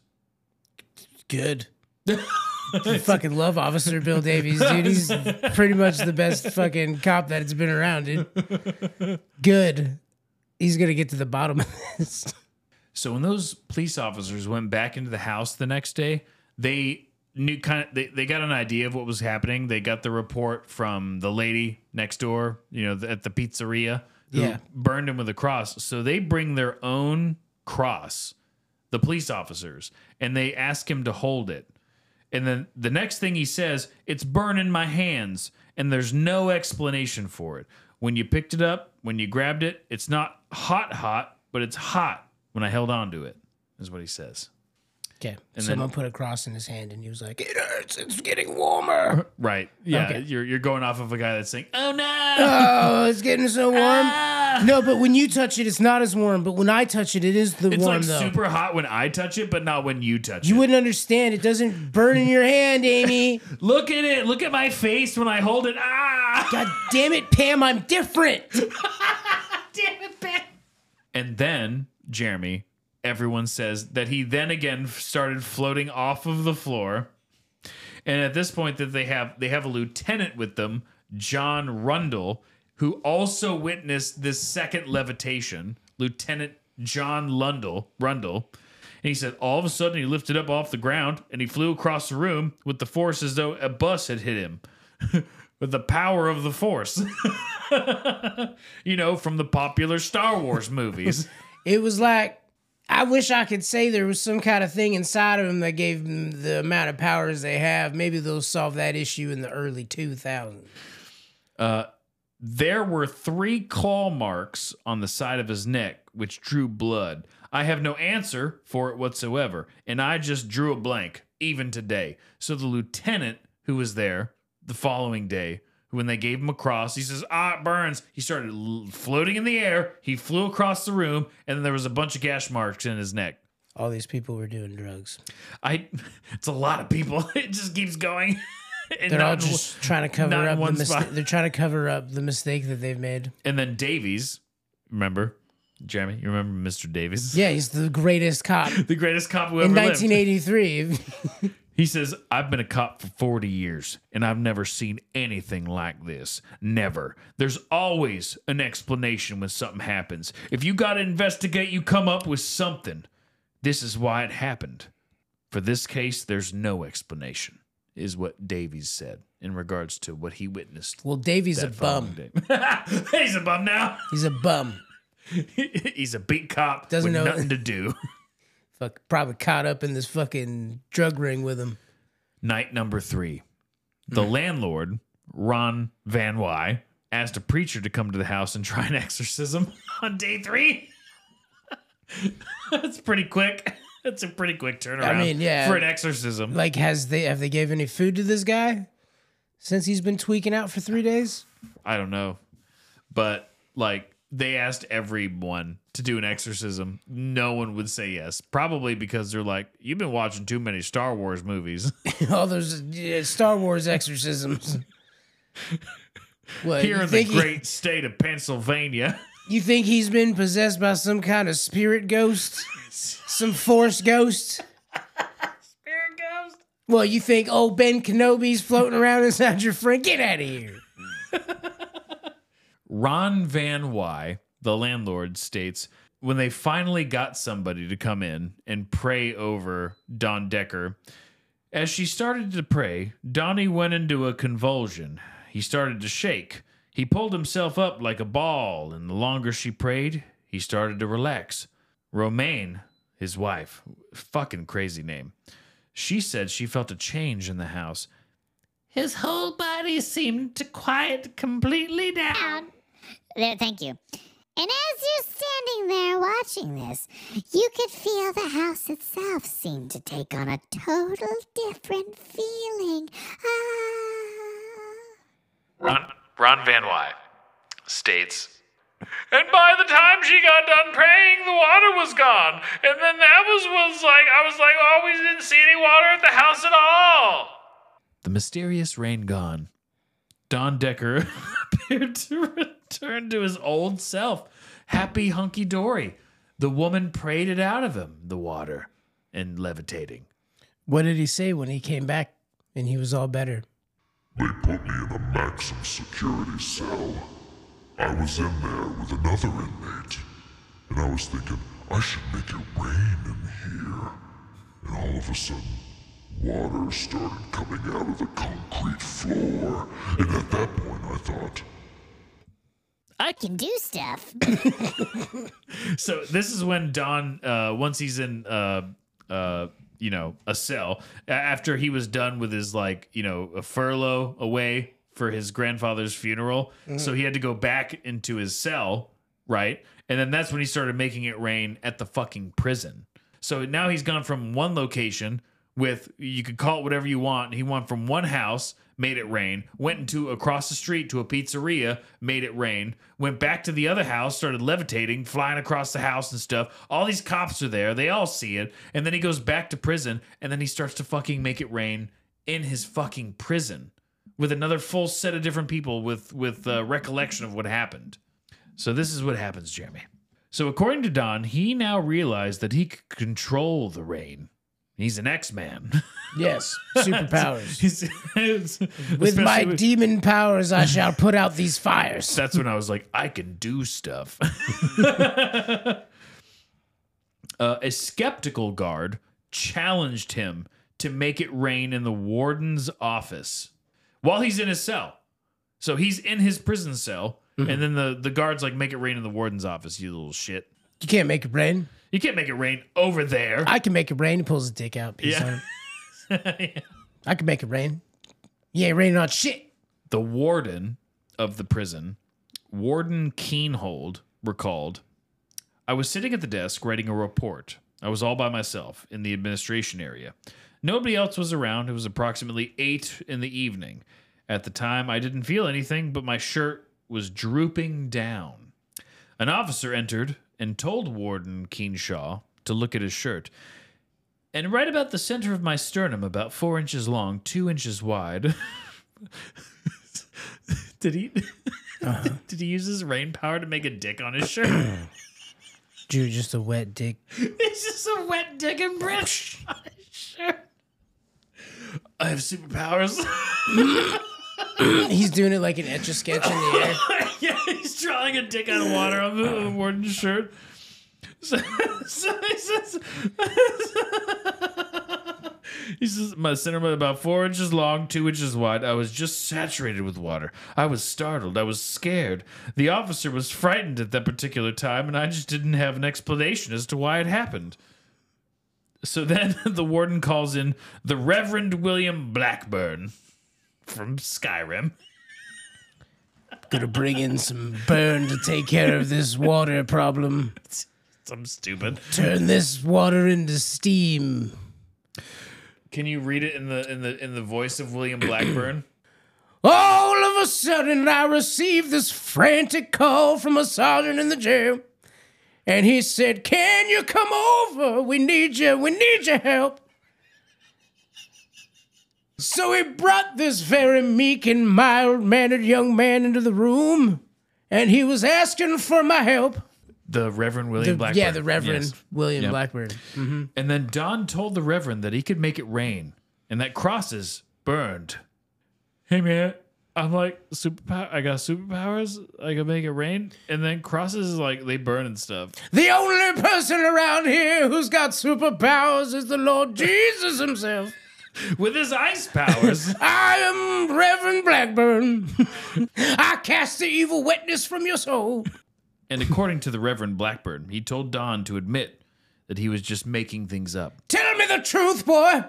Good. I fucking love Officer Bill Davies, dude. He's pretty much the best fucking cop that it's been around, dude. Good. He's gonna get to the bottom of this. So when those police officers went back into the house the next day, they knew kind of they, they got an idea of what was happening. They got the report from the lady next door, you know, at the pizzeria who Yeah. burned him with a cross. So they bring their own cross, the police officers, and they ask him to hold it. And then the next thing he says, it's burning my hands, and there's no explanation for it. When you picked it up, when you grabbed it, it's not hot, hot, but it's hot when I held on to it, is what he says. Okay. And Someone then- put a cross in his hand and he was like, it hurts, it's getting warmer. Right. Yeah. Okay. You're you're going off of a guy that's saying, oh no. Oh, it's getting so warm. Ah! No, but when you touch it, it's not as warm. But when I touch it, it is the It's warm, like though. super hot when I touch it, but not when you touch You it. wouldn't understand. It doesn't burn in your hand, Amy. Look at it. Look at my face when I hold it. Ah. God damn it, Pam, I'm different. Damn it, Ben. And then, Jeremy, everyone says that he then again started floating off of the floor. And at this point that they have they have a lieutenant with them, John Rundle, who also witnessed this second levitation. Lieutenant John Lundle, Rundle. And he said all of a sudden he lifted up off the ground and he flew across the room with the force as though a bus had hit him. With the power of the force. You know, from the popular Star Wars movies. It was like, I wish I could say there was some kind of thing inside of him that gave them the amount of powers they have. Maybe they'll solve that issue in the early two thousands. There were three claw marks on the side of his neck, which drew blood. I have no answer for it whatsoever, and I just drew a blank, even today. So the lieutenant who was there the following day, when they gave him a cross, he says, ah, it burns. He started l- floating in the air. He flew across the room, and then there was a bunch of gash marks in his neck. All these people were doing drugs. I, it's a lot of people. It just keeps going. And They're not all in just one- trying to cover not in up the one mistake. spot. They're trying to cover up the mistake that they've made. And then Davies, remember, Jeremy, you remember Mister Davies? Yeah, he's the greatest cop The greatest cop who in ever lived. nineteen eighty-three. He says, I've been a cop for forty years, and I've never seen anything like this. Never. There's always an explanation when something happens. If you got to investigate, you come up with something. This is why it happened. For this case, there's no explanation, is what Davies said in regards to what he witnessed. Well, Davey's a that following bum. day. He's a bum now. He's a bum. He's a beat cop Doesn't with know- nothing to do. Fuck, probably caught up in this fucking drug ring with him. Night number three. The landlord, Ron Van Wy, asked a preacher to come to the house and try an exorcism on day three. That's pretty quick. That's a pretty quick turnaround I mean, yeah. for an exorcism. Like, has they have they gave any food to this guy since he's been tweaking out for three days? I don't know. But, like, they asked everyone to do an exorcism. No one would say yes. Probably because they're like, you've been watching too many Star Wars movies. All those yeah, Star Wars exorcisms. What, Here you in the think he- great state of Pennsylvania. You think he's been possessed by some kind of spirit ghost? Some force ghost? Spirit ghost. Well, you think old Ben Kenobi's floating around inside your friend? Get out of here. Ron Van Wy, the landlord, states when they finally got somebody to come in and pray over Don Decker, as she started to pray, Donnie went into a convulsion. He started to shake. He pulled himself up like a ball, and the longer she prayed, he started to relax. Romaine, his wife, fucking crazy name, she said she felt a change in the house. His whole body seemed to quiet completely down. There, thank you. And as you're standing there watching this, you could feel the house itself seem to take on a total different feeling. Ah. Ron, Ron Van Wy states, and by the time she got done praying, the water was gone. And then that was, was like, I was like, oh, we didn't see any water at the house at all. The mysterious rain gone. Don Decker appeared to return to his old self, happy hunky-dory. The woman prayed it out of him, the water, and levitating. What did he say when he came back and he was all better? They put me in a maximum security cell. I was in there with another inmate, and I was thinking, I should make it rain in here. And all of a sudden, water started coming out of the concrete floor. And at that point, I thought, I can do stuff. So this is when Don, uh, once he's in, uh, uh, you know, a cell, a- after he was done with his, like, you know, a furlough away for his grandfather's funeral. So he had to go back into his cell, right? And then that's when he started making it rain at the fucking prison. So now he's gone from one location with, you could call it whatever you want. He went from one house, made it rain, went into across the street to a pizzeria, made it rain, went back to the other house, started levitating, flying across the house and stuff. All these cops are there. They all see it. And then he goes back to prison, and then he starts to fucking make it rain in his fucking prison with another full set of different people with, with uh, recollection of what happened. So this is what happens, Jeremy. So according to Don, he now realized that he could control the rain. He's an X-Man. Yes, superpowers. He's- With my especially demon powers, I shall put out these fires. That's when I was like, I can do stuff. uh, a skeptical guard challenged him to make it rain in the warden's office while he's in his cell. So he's in his prison cell, and then the, the guard's like, make it rain in the warden's office, you little shit. You can't make it rain. You can't make it rain over there. I can make it rain. He pulls his dick out. Peace Yeah. out. I can make it rain. You ain't raining on shit. The warden of the prison, Warden Keenhold, recalled, I was sitting at the desk writing a report. I was all by myself in the administration area. Nobody else was around. It was approximately eight in the evening. At the time, I didn't feel anything, but my shirt was drooping down. An officer entered and told Warden Keenshaw to look at his shirt. And right about the center of my sternum, about four inches long, two inches wide. Did he? Uh-huh. Did he use his rain power to make a dick on his shirt? Dude, just a wet dick. It's just a wet dick and British on his shirt. I have superpowers. He's doing it like an Etch-a-Sketch in the air. Yeah, he's drawing a dick out of water on the, on the warden's shirt. So, so he says, he says, my center about four inches long, two inches wide. I was just saturated with water. I was startled. I was scared. The officer was frightened at that particular time, and I just didn't have an explanation as to why it happened. So then the warden calls in the Reverend William Blackburn from Skyrim. Gonna bring in some burn to take care of this water problem. Some stupid. Turn this water into steam. Can you read it in the in the in the voice of William Blackburn? All of a sudden, I received this frantic call from a sergeant in the jail. And he said, can you come over? We need you. We need your help. So he brought this very meek and mild-mannered young man into the room. And he was asking for my help. The Reverend William The- Blackburn. yeah, the Reverend Yes. William Yep. Blackburn. And then Don told the Reverend that he could make it rain and that crosses burned. Hey man, I'm like superpower. I got superpowers. I can make it rain, and then crosses is like they burn and stuff. The only person around here who's got superpowers is the Lord Jesus himself. With his ice powers. I am Reverend Blackburn. I cast the evil wetness from your soul. And according to the Reverend Blackburn, he told Don to admit that he was just making things up. Tell me the truth, boy.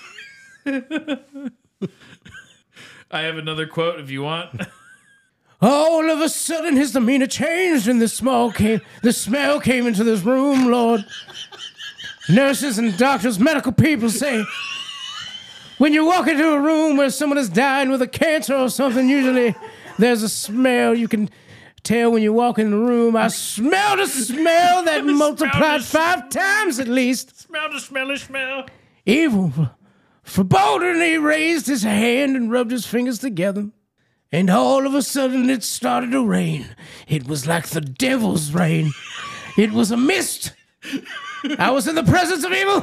I have another quote if you want. All of a sudden, his demeanor changed, and the smell came. The smell came into this room, Lord. Nurses and doctors, medical people say, when you walk into a room where someone is dying with a cancer or something, usually there's a smell. You can tell when you walk in the room. I smelled a smell that multiplied five times at least. Smell the smelly smell. Evil, foreboding, he raised his hand and rubbed his fingers together. And all of a sudden it started to rain. It was like the devil's rain. It was a mist. I was in the presence of evil.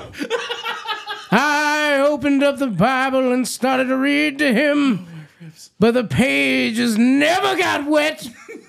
I opened up the Bible and started to read to him. But the pages never got wet.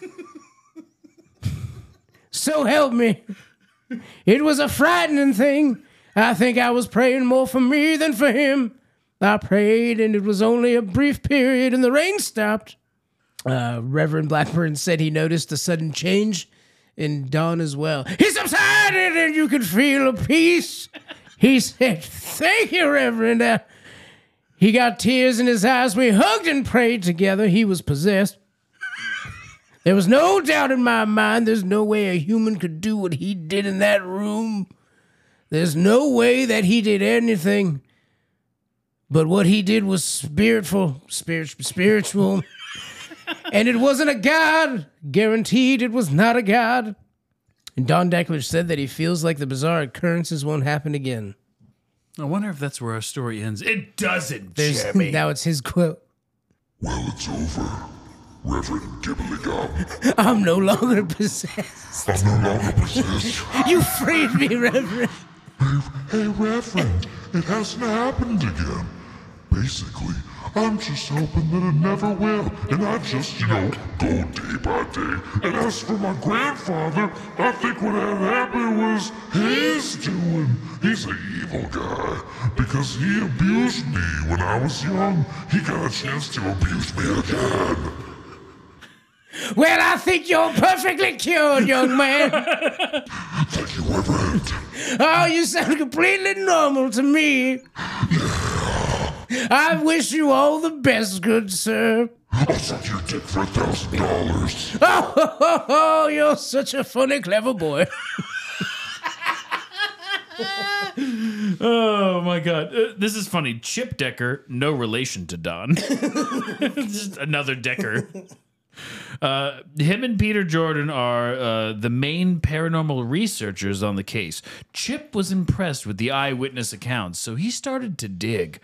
So help me. It was a frightening thing. I think I was praying more for me than for him. I prayed, and it was only a brief period, and the rain stopped. Uh, Reverend Blackburn said he noticed a sudden change in Don as well. He subsided, and you could feel a peace. He said, thank you, Reverend. Uh, he got tears in his eyes. We hugged and prayed together. He was possessed. There was no doubt in my mind there's no way a human could do what he did in that room. There's no way that he did anything. But what he did was spiritual, spirit, spiritual. And it wasn't a god. Guaranteed it was not a god. And Don Deckler said that he feels like the bizarre occurrences won't happen again. I wonder if that's where our story ends. It doesn't, There's, Jimmy. now it's his quote. Well, it's over, Reverend Gibbly-Gob. I'm no longer possessed. I'm no longer possessed. You freed me, Reverend. Hey, Reverend, it hasn't happened again. Basically, I'm just hoping that it never will. And I just, you know, go day by day. And as for my grandfather, I think what had happened was his doing. He's an evil guy. Because he abused me when I was young. He got a chance to abuse me again. Well, I think you're perfectly cured, young man. Thank you, Reverend. Oh, you sound completely normal to me. I wish you all the best, good sir. I'll suck your dick for a thousand dollars. Oh, ho, ho, ho, you're such a funny, clever boy. Oh my God, uh, this is funny. Chip Decker, no relation to Don. Just another Decker. Uh, him and Peter Jordan are uh, the main paranormal researchers on the case. Chip was impressed with the eyewitness accounts, so he started to dig.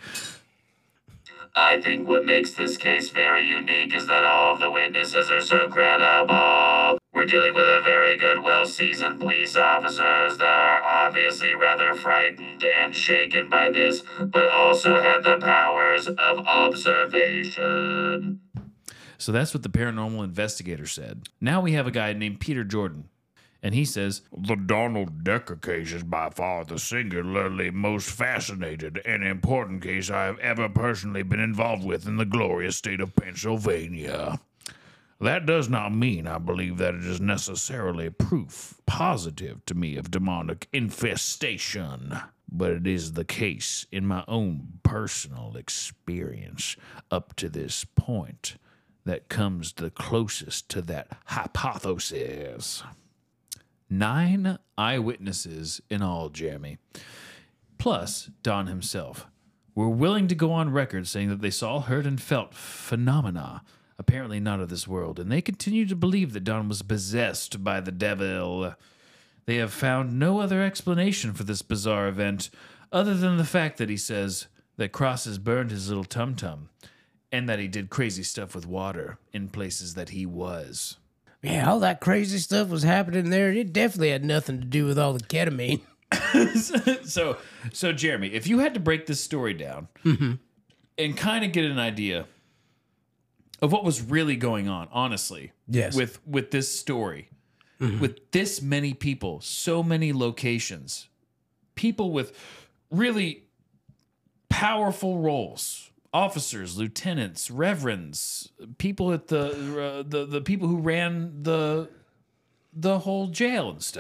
I think what makes this case very unique is that all of the witnesses are so credible. We're dealing with a very good, well-seasoned police officers that are obviously rather frightened and shaken by this, but also have the powers of observation. So that's what the paranormal investigator said. Now we have a guy named Peter Jordan, and he says, the Donald Decker case is by far the singularly most fascinating and important case I have ever personally been involved with in the glorious state of Pennsylvania. That does not mean I believe that it is necessarily proof positive to me of demonic infestation, but it is the case in my own personal experience up to this point that comes the closest to that hypothesis. Nine eyewitnesses in all, Jeremy, plus Don himself, were willing to go on record saying that they saw, heard, and felt phenomena, apparently not of this world, and they continue to believe that Don was possessed by the devil. They have found no other explanation for this bizarre event other than the fact that he says that Crosses burned his little tum-tum, and that he did crazy stuff with water in places that he was. Yeah, all that crazy stuff was happening there. It definitely had nothing to do with all the ketamine. so, so Jeremy, if you had to break this story down mm-hmm. and kind of get an idea of what was really going on, honestly, yes, with with this story, mm-hmm. with this many people, so many locations, people with really powerful roles. Officers, lieutenants, reverends, people at the uh, the the people who ran the the whole jail and stuff.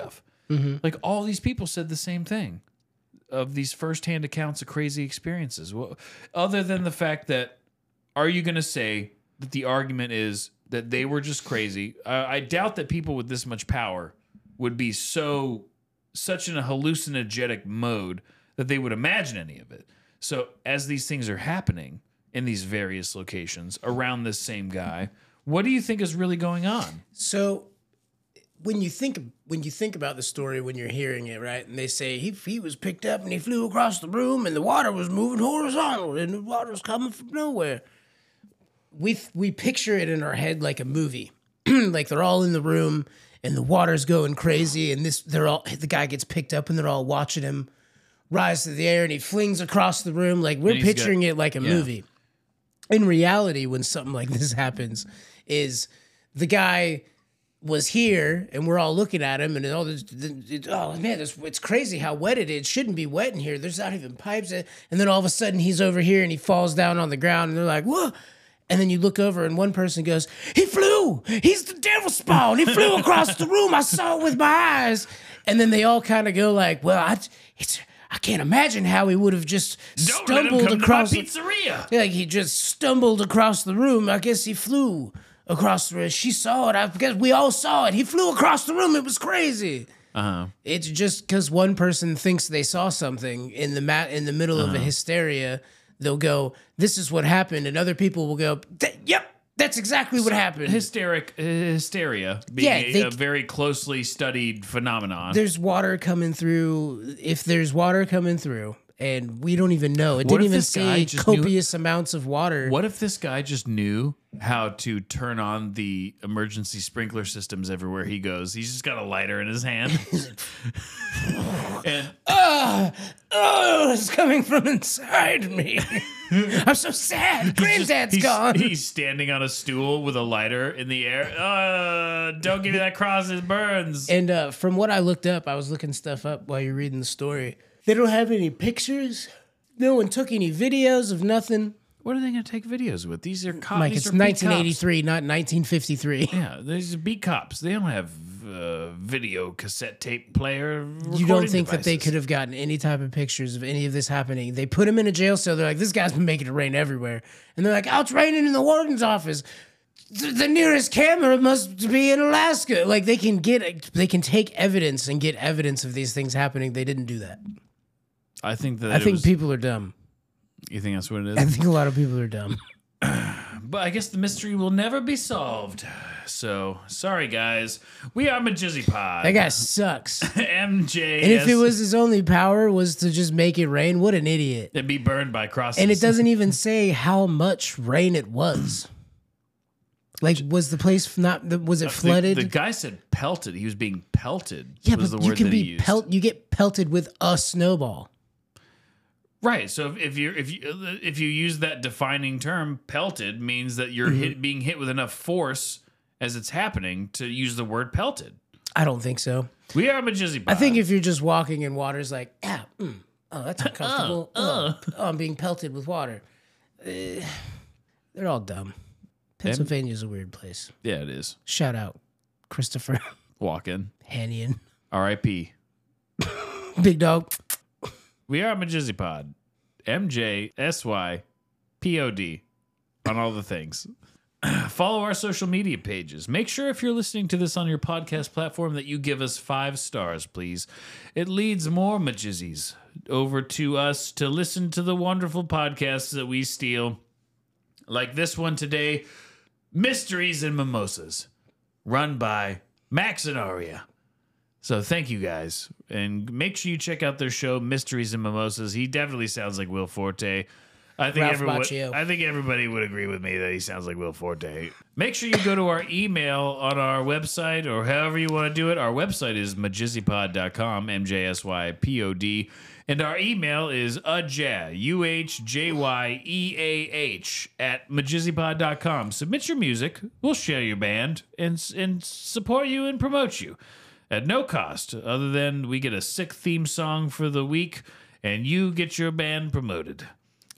Mm-hmm. Like all these people said the same thing of these firsthand accounts of crazy experiences. Well, other than the fact that, are you going to say that the argument is that they were just crazy? Uh, I doubt that people with this much power would be so such in a hallucinogenic mode that they would imagine any of it. So as these things are happening in these various locations around this same guy, what do you think is really going on? So when you think when you think about the story, when you're hearing it, right, and they say he he was picked up and he flew across the room and the water was moving horizontal and the water was coming from nowhere. We we picture it in our head like a movie, like they're all in the room and the water's going crazy and this they're all the guy gets picked up and they're all watching him rise to the air and he flings across the room. Like we're picturing got, it like a yeah. movie. In reality, when something like this happens, is the guy was here and we're all looking at him and all this, oh man, this, it's crazy how wet it is. It shouldn't be wet in here. There's not even pipes. And then all of a sudden he's over here and he falls down on the ground and they're like, whoa. And then you look over and one person goes, he flew. He's the devil spawn. He flew across the room. I saw it with my eyes. And then they all kind of go like, well, I, it's, I can't imagine how he would have just Don't stumbled let him come across to my pizzeria. Yeah, like he just stumbled across the room. I guess he flew across the room. She saw it. I guess we all saw it. He flew across the room. It was crazy. Uh-huh. It's just because one person thinks they saw something in the mat in the middle uh-huh. of a hysteria. They'll go, "This is what happened," and other people will go, "Yep, that's exactly what so happened." Hysteric uh, hysteria being yeah, a, they, a very closely studied phenomenon. There's water coming through. If there's water coming through, and we don't even know, it What didn't if even this guy say just copious amounts of water. What if this guy just knew how to turn on the emergency sprinkler systems everywhere he goes? He's just got a lighter in his hand. and oh, oh, it's coming from inside me. I'm so sad. Granddad's he's, gone. He's standing on a stool with a lighter in the air. Uh, don't give me that cross, it burns. And uh, from what I looked up, I was looking stuff up while you're reading the story. They don't have any pictures. No one took any videos of nothing. What are they going to take videos with? These are cops. Mike, these it's are nineteen eighty-three, not nineteen fifty-three. Yeah, these are beat cops. They don't have uh, video cassette tape player. You don't think devices. that they could have gotten any type of pictures of any of this happening? They put him in a jail cell. They're like, this guy's been making it rain everywhere. And they're like, oh, it's raining in the warden's office. The, the nearest camera must be in Alaska. Like they can get, they can take evidence and get evidence of these things happening. They didn't do that. I think that I think was, people are dumb. You think that's what it is? I think a lot of people are dumb. But I guess the mystery will never be solved. So, sorry guys. We are Majizzy Pod. That guy sucks. M J. And if it was his only power was to just make it rain, what an idiot. And be burned by crosses. And it doesn't even say how much rain it was. Like, was the place not, was it flooded? The, the guy said pelted. He was being pelted. Yeah, was but the you word can that he be used. pelt. You get pelted with a snowball. Right. So if, if you if you if you use that defining term, pelted means that you're mm-hmm. hit, being hit with enough force as it's happening to use the word pelted. I don't think so. We are Majizzy Pod. I think if you're just walking in water, it's like, ah, mm, oh, that's uncomfortable. uh, uh. Oh, oh, I'm being pelted with water. Uh, they're all dumb. Pennsylvania's a weird place. Yeah, it is. Shout out, Christopher Walken. Hannian. R I P Big dog. We are Majizzy Pod. M J S Y P O D on all the things. Follow our social media pages. Make sure if you're listening to this on your podcast platform that you give us five stars, please. It leads more Majizzies over to us to listen to the wonderful podcasts that we steal. Like this one today, Mysteries and Mimosas, run by Max and Aria. So thank you guys, and make sure you check out their show, Mysteries and Mimosas. He definitely sounds like Will Forte. I think Ralph everyone, Macchio. I think everybody would agree with me that he sounds like Will Forte. Make sure you go to our email on our website, or however you want to do it. Our website is majizzypod dot com, M J S Y P O D, and our email is ujay, U H J Y E A H, at majizzypod dot com. Submit your music. We'll share your band and and support you and promote you at no cost, other than we get a sick theme song for the week, and you get your band promoted.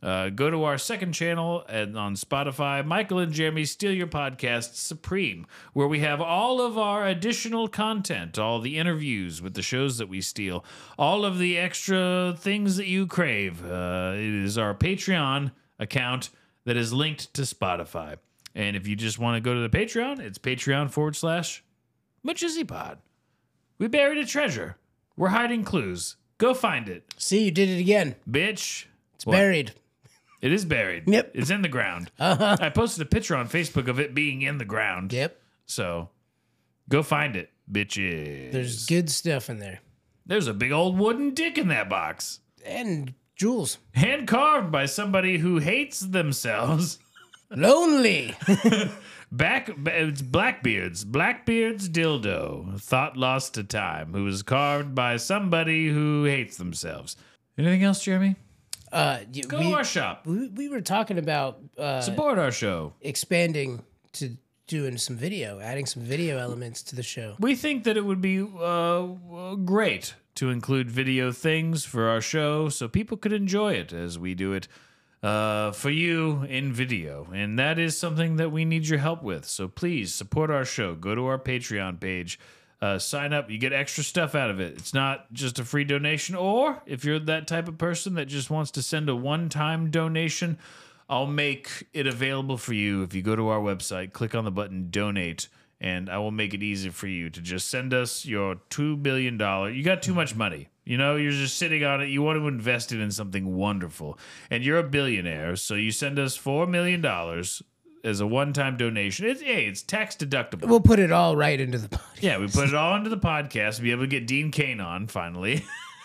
Uh, go to our second channel and on Spotify, Michael and Jeremy Steal Your Podcast Supreme, where we have all of our additional content, all the interviews with the shows that we steal, all of the extra things that you crave. Uh, it is our Patreon account that is linked to Spotify. And if you just want to go to the Patreon, it's Patreon forward slash McChissyPod. We buried a treasure. We're hiding clues. Go find it. See, you did it again. Bitch. It's buried. It is buried. Yep. It's in the ground. Uh-huh. I posted a picture on Facebook of it being in the ground. Yep. So go find it, bitches. There's good stuff in there. There's a big old wooden dick in that box. And jewels. Hand carved by somebody who hates themselves. Lonely. Back, it's Blackbeard's. Blackbeard's dildo. Thought lost to time. Who was carved by somebody who hates themselves. Anything else, Jeremy? Uh, y- Go we, to our shop. We, we were talking about uh, Support our show. expanding to doing some video, adding some video elements to the show. We think that it would be uh, great to include video things for our show so people could enjoy it as we do it uh, for you in video. And that is something that we need your help with. So please support our show. Go to our Patreon page. Uh, sign up. You get extra stuff out of it. It's not just a free donation. Or if you're that type of person that just wants to send a one-time donation, I'll make it available for you. If you go to our website, click on the button donate, and I will make it easy for you to just send us your two billion dollars. You got too much money. You know, you're just sitting on it. You want to invest it in something wonderful. And you're a billionaire, so you send us four million dollars as a one-time donation. It's, hey, it's tax deductible. We'll put it all right into the podcast. Yeah, we put it all into the podcast. Be able to get Dean Cain on, finally.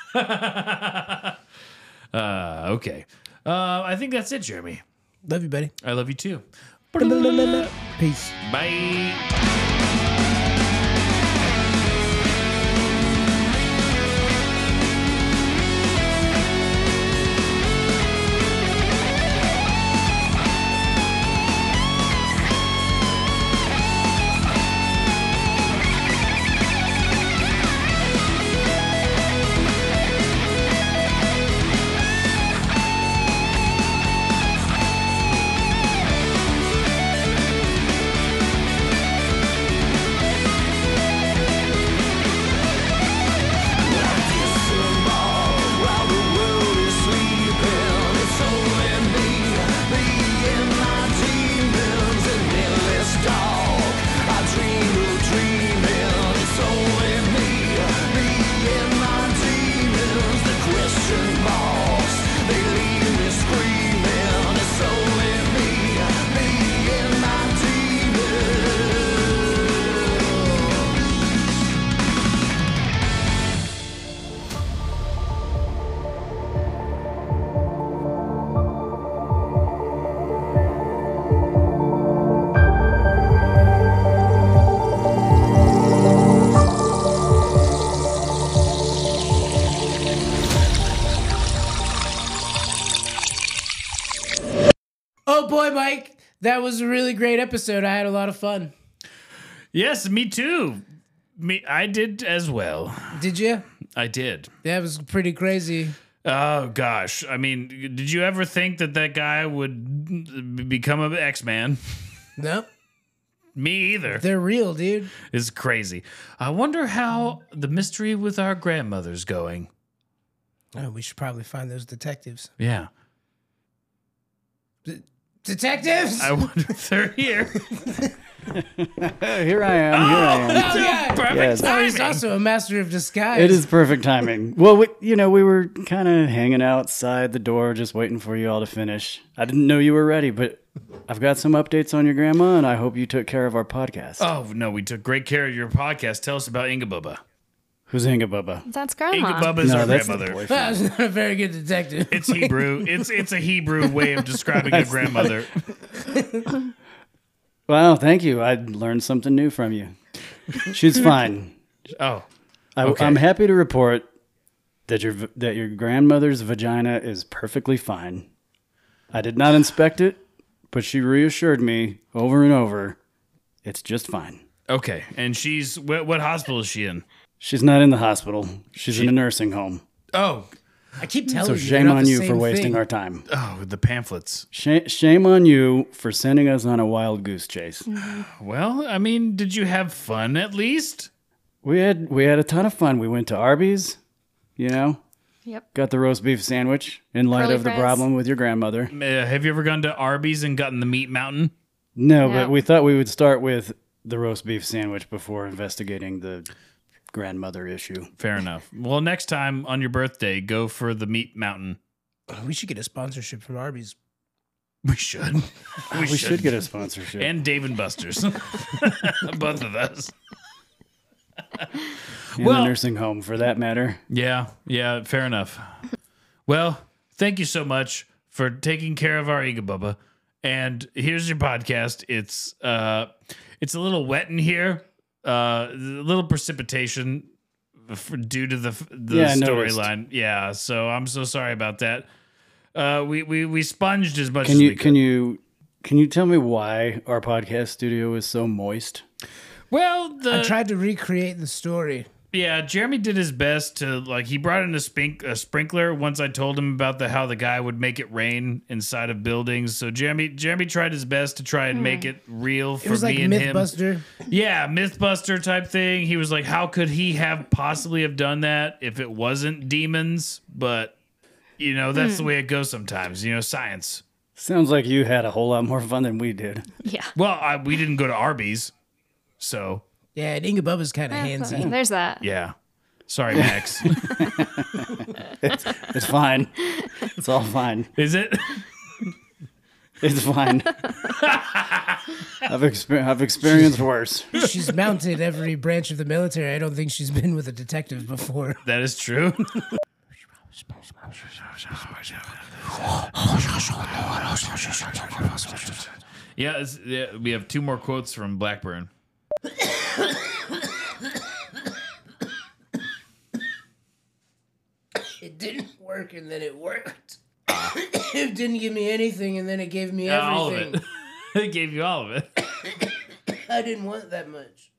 uh, okay. Uh, I think that's it, Jeremy. Love you, buddy. I love you too. Peace. Bye. Oh boy, Mike, that was a really great episode. I had a lot of fun. Yes, me too. Me, I did as well. Did you? I did. That was pretty crazy. Oh gosh, I mean, did you ever think that that guy would b- become an X-Man? Nope. Me either. They're real, dude. It's crazy. I wonder how the mystery with our grandmother's going. Oh, we should probably find those detectives. Yeah. Detectives? I wonder if they're here. Here I am. Here I am. Oh, yeah. Perfect Yes. Oh, he's timing. also a master of disguise. It is perfect timing. Well, we, you know, we were kind of hanging outside the door, just waiting for you all to finish. I didn't know you were ready, but I've got some updates on your grandma, and I hope you took care of our podcast. Oh, no, we took great care of your podcast. Tell us about Inga Bubba. Who's Inga Bubba? That's Inga grandma. Bubba is No, our that's the grandmother. boyfriend. That was not a very good detective. It's Hebrew. It's it's a Hebrew way of describing a grandmother. Well, thank you. I learned something new from you. She's fine. Oh, I, Okay. I'm happy to report that your v- that your grandmother's vagina is perfectly fine. I did not inspect it, but she reassured me over and over it's just fine. okay. And she's what, what hospital is she in? She's not in the hospital. She's in a nursing home. Oh, I keep telling So you. shame they're not on the you for same wasting thing. our time. Oh, the pamphlets. Shame, shame on you for sending us on a wild goose chase. Well, I mean, did you have fun at least? We had we had a ton of fun. We went to Arby's, you know, Yep. got the roast beef sandwich in light Curly of the fries. problem with your grandmother. Uh, have you ever gone to Arby's and gotten the meat mountain? No, No. but we thought we would start with the roast beef sandwich before investigating the grandmother issue. Fair enough. Well, next time on your birthday, go for the meat mountain. We should get a sponsorship from Arby's. We should. We, We, should. get a sponsorship. And Dave and Buster's. Both of those. and well- a nursing home, for that matter. Yeah, yeah, fair enough. Well, thank you so much for taking care of our Ega Bubba. And here's your podcast. It's uh it's a little wet in here. Uh a little precipitation for, due to the the Yeah, I noticed. storyline. Yeah, so I'm so sorry about that. Uh we we we sponged as much Can as you we could. can you can you tell me why our podcast studio is so moist? Well, the I tried to recreate the story. Yeah, Jeremy did his best to like. He brought in a, spink, a sprinkler once I told him about the how the guy would make it rain inside of buildings. So Jeremy, Jeremy tried his best to try and make it real for It was like me and him. Mythbuster. Yeah, MythBuster type thing. He was like, how could he have possibly have done that if it wasn't demons? But you know, that's the way it goes sometimes. You know, science. Sounds like you had a whole lot more fun than we did. Yeah. Well, I, we didn't go to Arby's, so Yeah, and Inga Bubba's kind of handsy. There's that. yeah. Sorry, Max. It's fine. It's all fine. Is it? It's fine. I've, exper- I've experienced worse. She's mounted every branch of the military. I don't think she's been with a detective before. That is true. yeah, it's, yeah, we have two more quotes from Blackburn. It didn't work, and then it worked. It didn't give me anything, and then it gave me Yeah, all of everything. it. It gave you all of it. I didn't want that much.